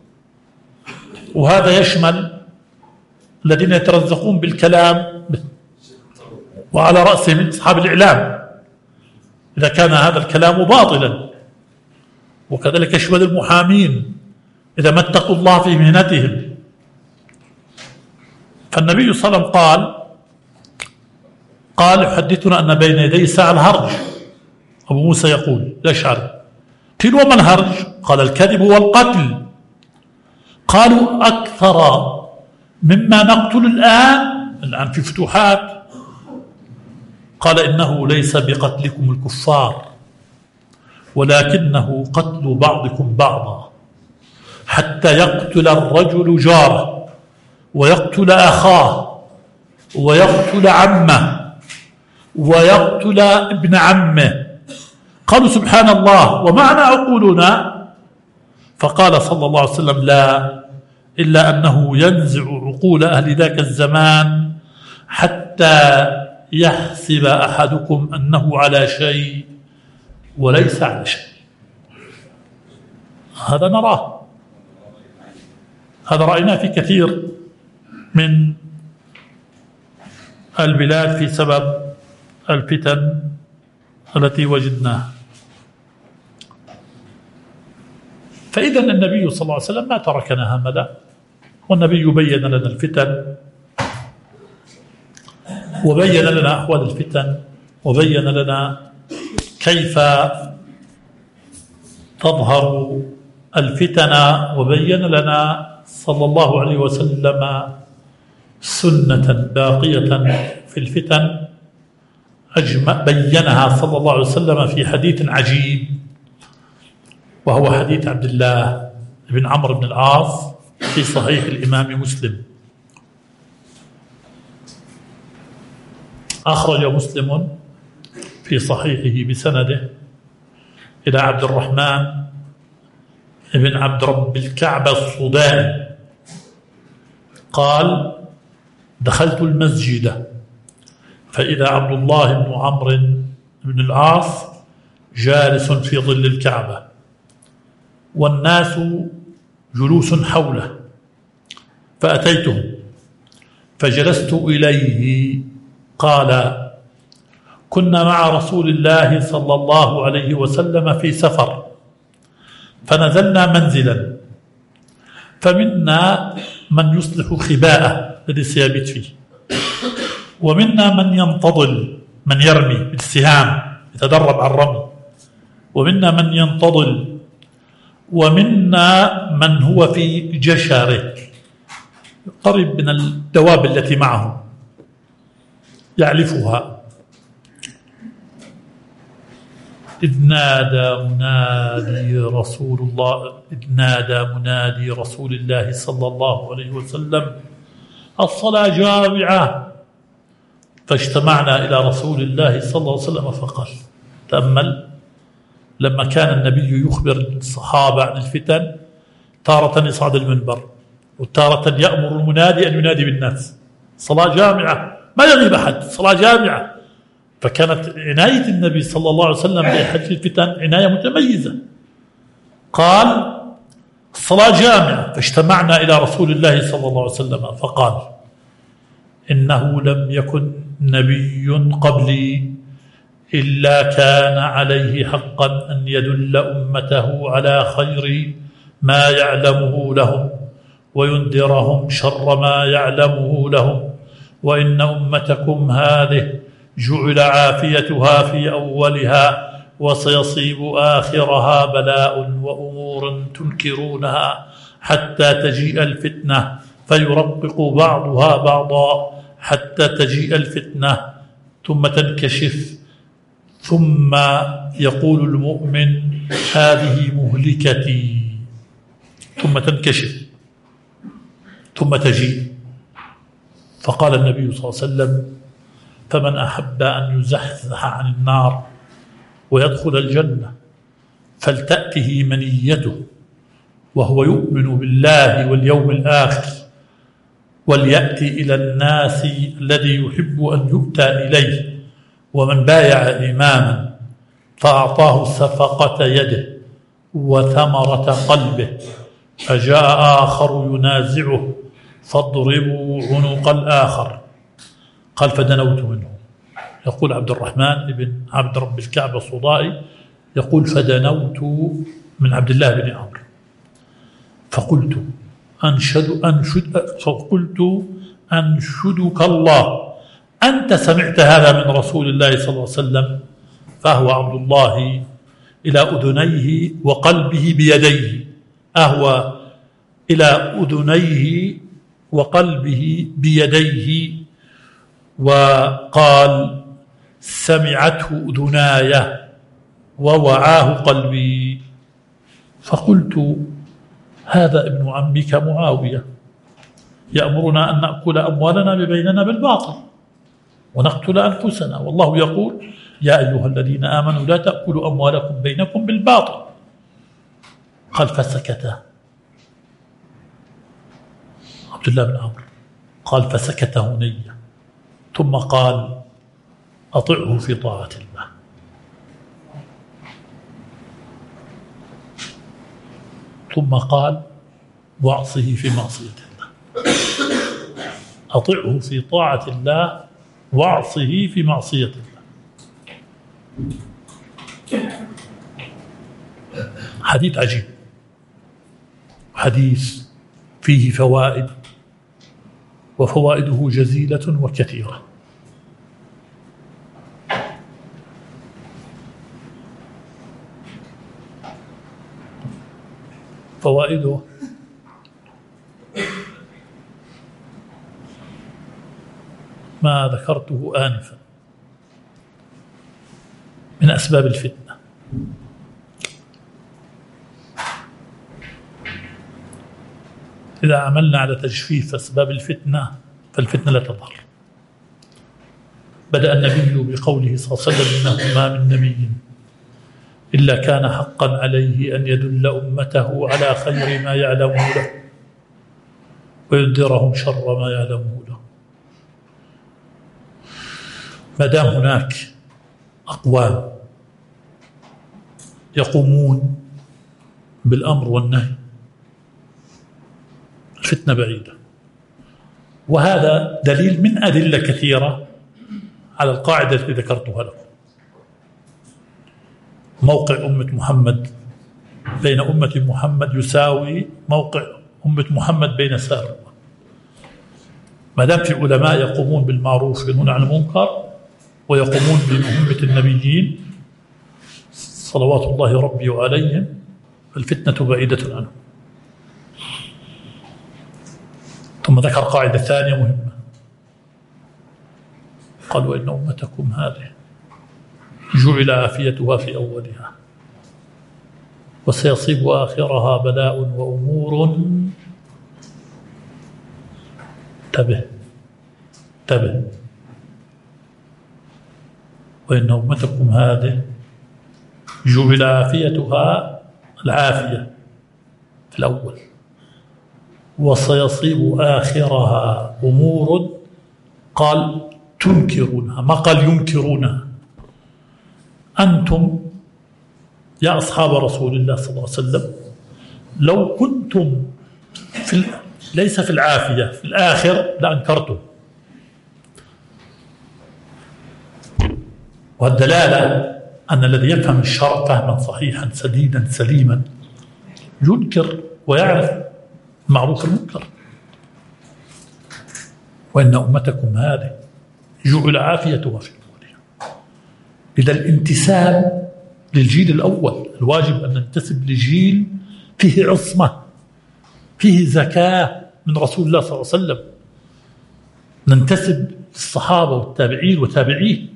[SPEAKER 1] وهذا يشمل الذين يترزقون بالكلام وعلى رأسهم أصحاب الإعلام إذا كان هذا الكلام باطلا، وكذلك يشمل المحامين إذا ما اتقوا الله في مهنتهم. فالنبي صلى الله عليه وسلم قال: يحدثنا أن بين يدي الساعة الهرج. أبو موسى يقول الأشعري: قيل: وما الهرج؟ قال: الكذب والقتل. قالوا: أكثر مما نقتل الآن في فتوحات. قال: إنه ليس بقتلكم الكفار ولكنه قتل بعضكم بعضا، حتى يقتل الرجل جاره ويقتل أخاه ويقتل عمه ويقتل ابن عمه. قالوا: سبحان الله، ومعنى عقولنا؟ فقال صلى الله عليه وسلم: لا، إلا أنه ينزع عقول أهل ذاك الزمان حتى يحسب أحدكم أنه على شيء وليس على شيء. هذا نراه، هذا رأيناه في كثير من البلاد في سبب الفتن التي وجدناها. فإذا النبي صلى الله عليه وسلم ما تركنا هملا، والنبي بين لنا الفتن وبين لنا أحوال الفتن وبين لنا كيف تظهر الفتن، وبين لنا صلى الله عليه وسلم سنة باقية في الفتن بينها صلى الله عليه وسلم في حديث عجيب، وهو حديث عبد الله بن عمرو بن العاص في صحيح الإمام مسلم. أخرج مسلم في صحيحه بسنده إلى عبد الرحمن بن عبد رب الكعبة الصدائي قال: دخلت المسجد فإذا عبد الله بن عمرو بن العاص جالس في ظل الكعبة والناس جلوس حوله، فأتيته فجلست إليه. قال: كنا مع رسول الله صلى الله عليه وسلم في سفر، فنزلنا منزلا، فمنا من يصلح خباءه الذي سيبيت فيه، ومنا من ينتظل، من يرمي بالسهام يتدرب على الرمي، ومنا من ينتظل، ومنا من هو في جشره قريب من الدواب التي معه يعلفها. إذ نادى منادي رسول الله صلى الله عليه وسلم: الصلاة جامعة. فاجتمعنا إلى رسول الله صلى الله عليه وسلم فقال: تأمل، لما كان النبي يخبر الصحابة عن الفتن تارة يصعد المنبر وتارة يأمر المنادي أن ينادي بالناس: صلاة جامعة، ما يغيب أحد، صلاة جامعة. فكانت عناية النبي صلى الله عليه وسلم بحج الفتن عناية متميزة. قال: الصلاة جامعة. فاجتمعنا إلى رسول الله صلى الله عليه وسلم فقال: إنه لم يكن نبي قبلي إلا كان عليه حقا أن يدل أمته على خير ما يعلمه لهم وينذرهم شر ما يعلمه لهم، وإن أمتكم هذه جعل عافيتها في أولها وسيصيب آخرها بلاء وأمور تنكرونها حتى تجيء الفتنة فيرقق بعضها بعضا حتى تجيء الفتنة ثم تنكشف، ثم يقول المؤمن: هذه مهلكتي، ثم تنكشف ثم تجيء. فقال النبي صلى الله عليه وسلم: فمن أحب أن يزحزح عن النار ويدخل الجنة فلتأته منيته وهو يؤمن بالله واليوم الآخر، وليأتي إلى الناس الذي يحب أن يؤتى إليه. ومن بايع إماما فأعطاه صفقة يده وثمرة قلبه فجاء آخر ينازعه فاضربوا عنق الآخر. قال: فدنوت منه. يقول عبد الرحمن بن عبد رب الكعبة الصدائي يقول: فدنوت من عبد الله بن عمرو فقلت: أنشدك الله أنت سمعت هذا من رسول الله صلى الله عليه وسلم؟ فأهوى عبد الله إلى أذنيه وقلبه بيديه، أهوى إلى أذنيه وقلبه بيديه وقال: سمعته أذناي ووعاه قلبي. فقلت: هذا ابن عمك معاوية يأمرنا أن نأكل أموالنا ببيننا بالباطل ونقتل أنفسنا، والله يقول: يا أيها الذين آمنوا لا تأكلوا أموالكم بينكم بالباطل. قال: فسكت عبد الله بن عمرو. قال: فسكت هنية، ثم قال: أطعه في طاعة الله. ثم قال: واعصه في معصية الله. أطعه في طاعة الله واعصه في معصية الله. حديث عجيب، حديث فيه فوائد، وفوائده جزيلة وكثيرة. فوائده: ما ذكرته آنفا من أسباب الفتنة. إذا عملنا على تجفيف أسباب الفتنة فالفتنة لا تظهر. بدأ النبي بقوله صلى الله عليه وسلم: إنه ما من نبي إلا كان حقا عليه أن يدل أمته على خير ما يعلمه له وينذرهم شر ما يعلمه له. ما دام هناك أقوام يقومون بالأمر والنهي، الفتنة بعيدة. وهذا دليل من أدلة كثيرة على القاعدة التي ذكرتها لكم. موقع أمة محمد بين أمة محمد يساوي موقع أمة محمد بين سائر الأمم. ما دام في علماء يقومون بالمعروف وينهون عن المنكر ويقومون بمهمة النبيين صلوات الله ربي وعليهم، الفتنة بعيدة عنهم. ثم ذكر قاعدة ثانية مهمة، قال: وإن أمتكم هذه جعل عافيتها في أولها وسيصيب آخرها بلاء وأمور. انتبه. وإن أمتكم هذه جعل عافيتها، العافية في الأول، وسيصيب آخرها أمور. قال تنكرونها، ما قال ينكرونها. أنتم يا أصحاب رسول الله صلى الله عليه وسلم لو كنتم ليس في العافية، في الآخر لأنكرتم. والدلالة أن الذي يفهم الشرع فهما صحيحا سديدا سليما ينكر ويعرف معروف المنكر. وإن أمتكم هذه جعل عافيتها في أولها. إذا الانتساب للجيل الأول، الواجب أن ننتسب لجيل فيه عصمة، فيه زكاة من رسول الله صلى الله عليه وسلم. ننتسب للصحابة والتابعين وتابعيه.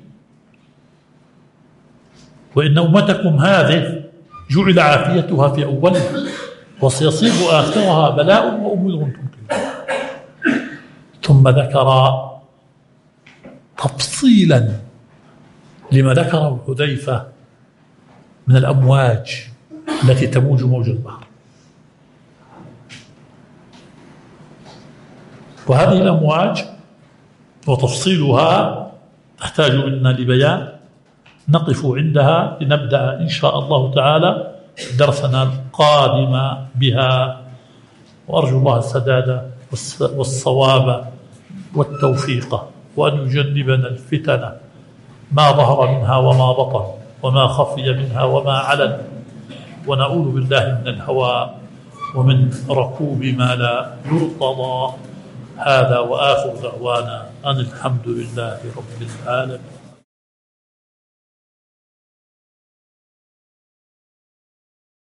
[SPEAKER 1] وإن أمتكم هذه جعل عافيتها في أولها وسيصيب آخرها بلاء وأمور تنكرون. ثم ذكر تفصيلا لما ذكره حذيفة من الأمواج التي تموج موج البحر. وهذه الأمواج وتفصيلها تحتاج منا لبيان، نقف عندها لنبدأ إن شاء الله تعالى درسنا القادم بها. وأرجو الله السداد والصواب والتوفيق، وأن يجنبنا الفتن ما ظهر منها وما بطن، وما خفي منها وما علن، ونعوذ بالله من الهوى ومن ركوب ما لا يرتضى. هذا وآخر دعوانا أن الحمد لله رب العالمين.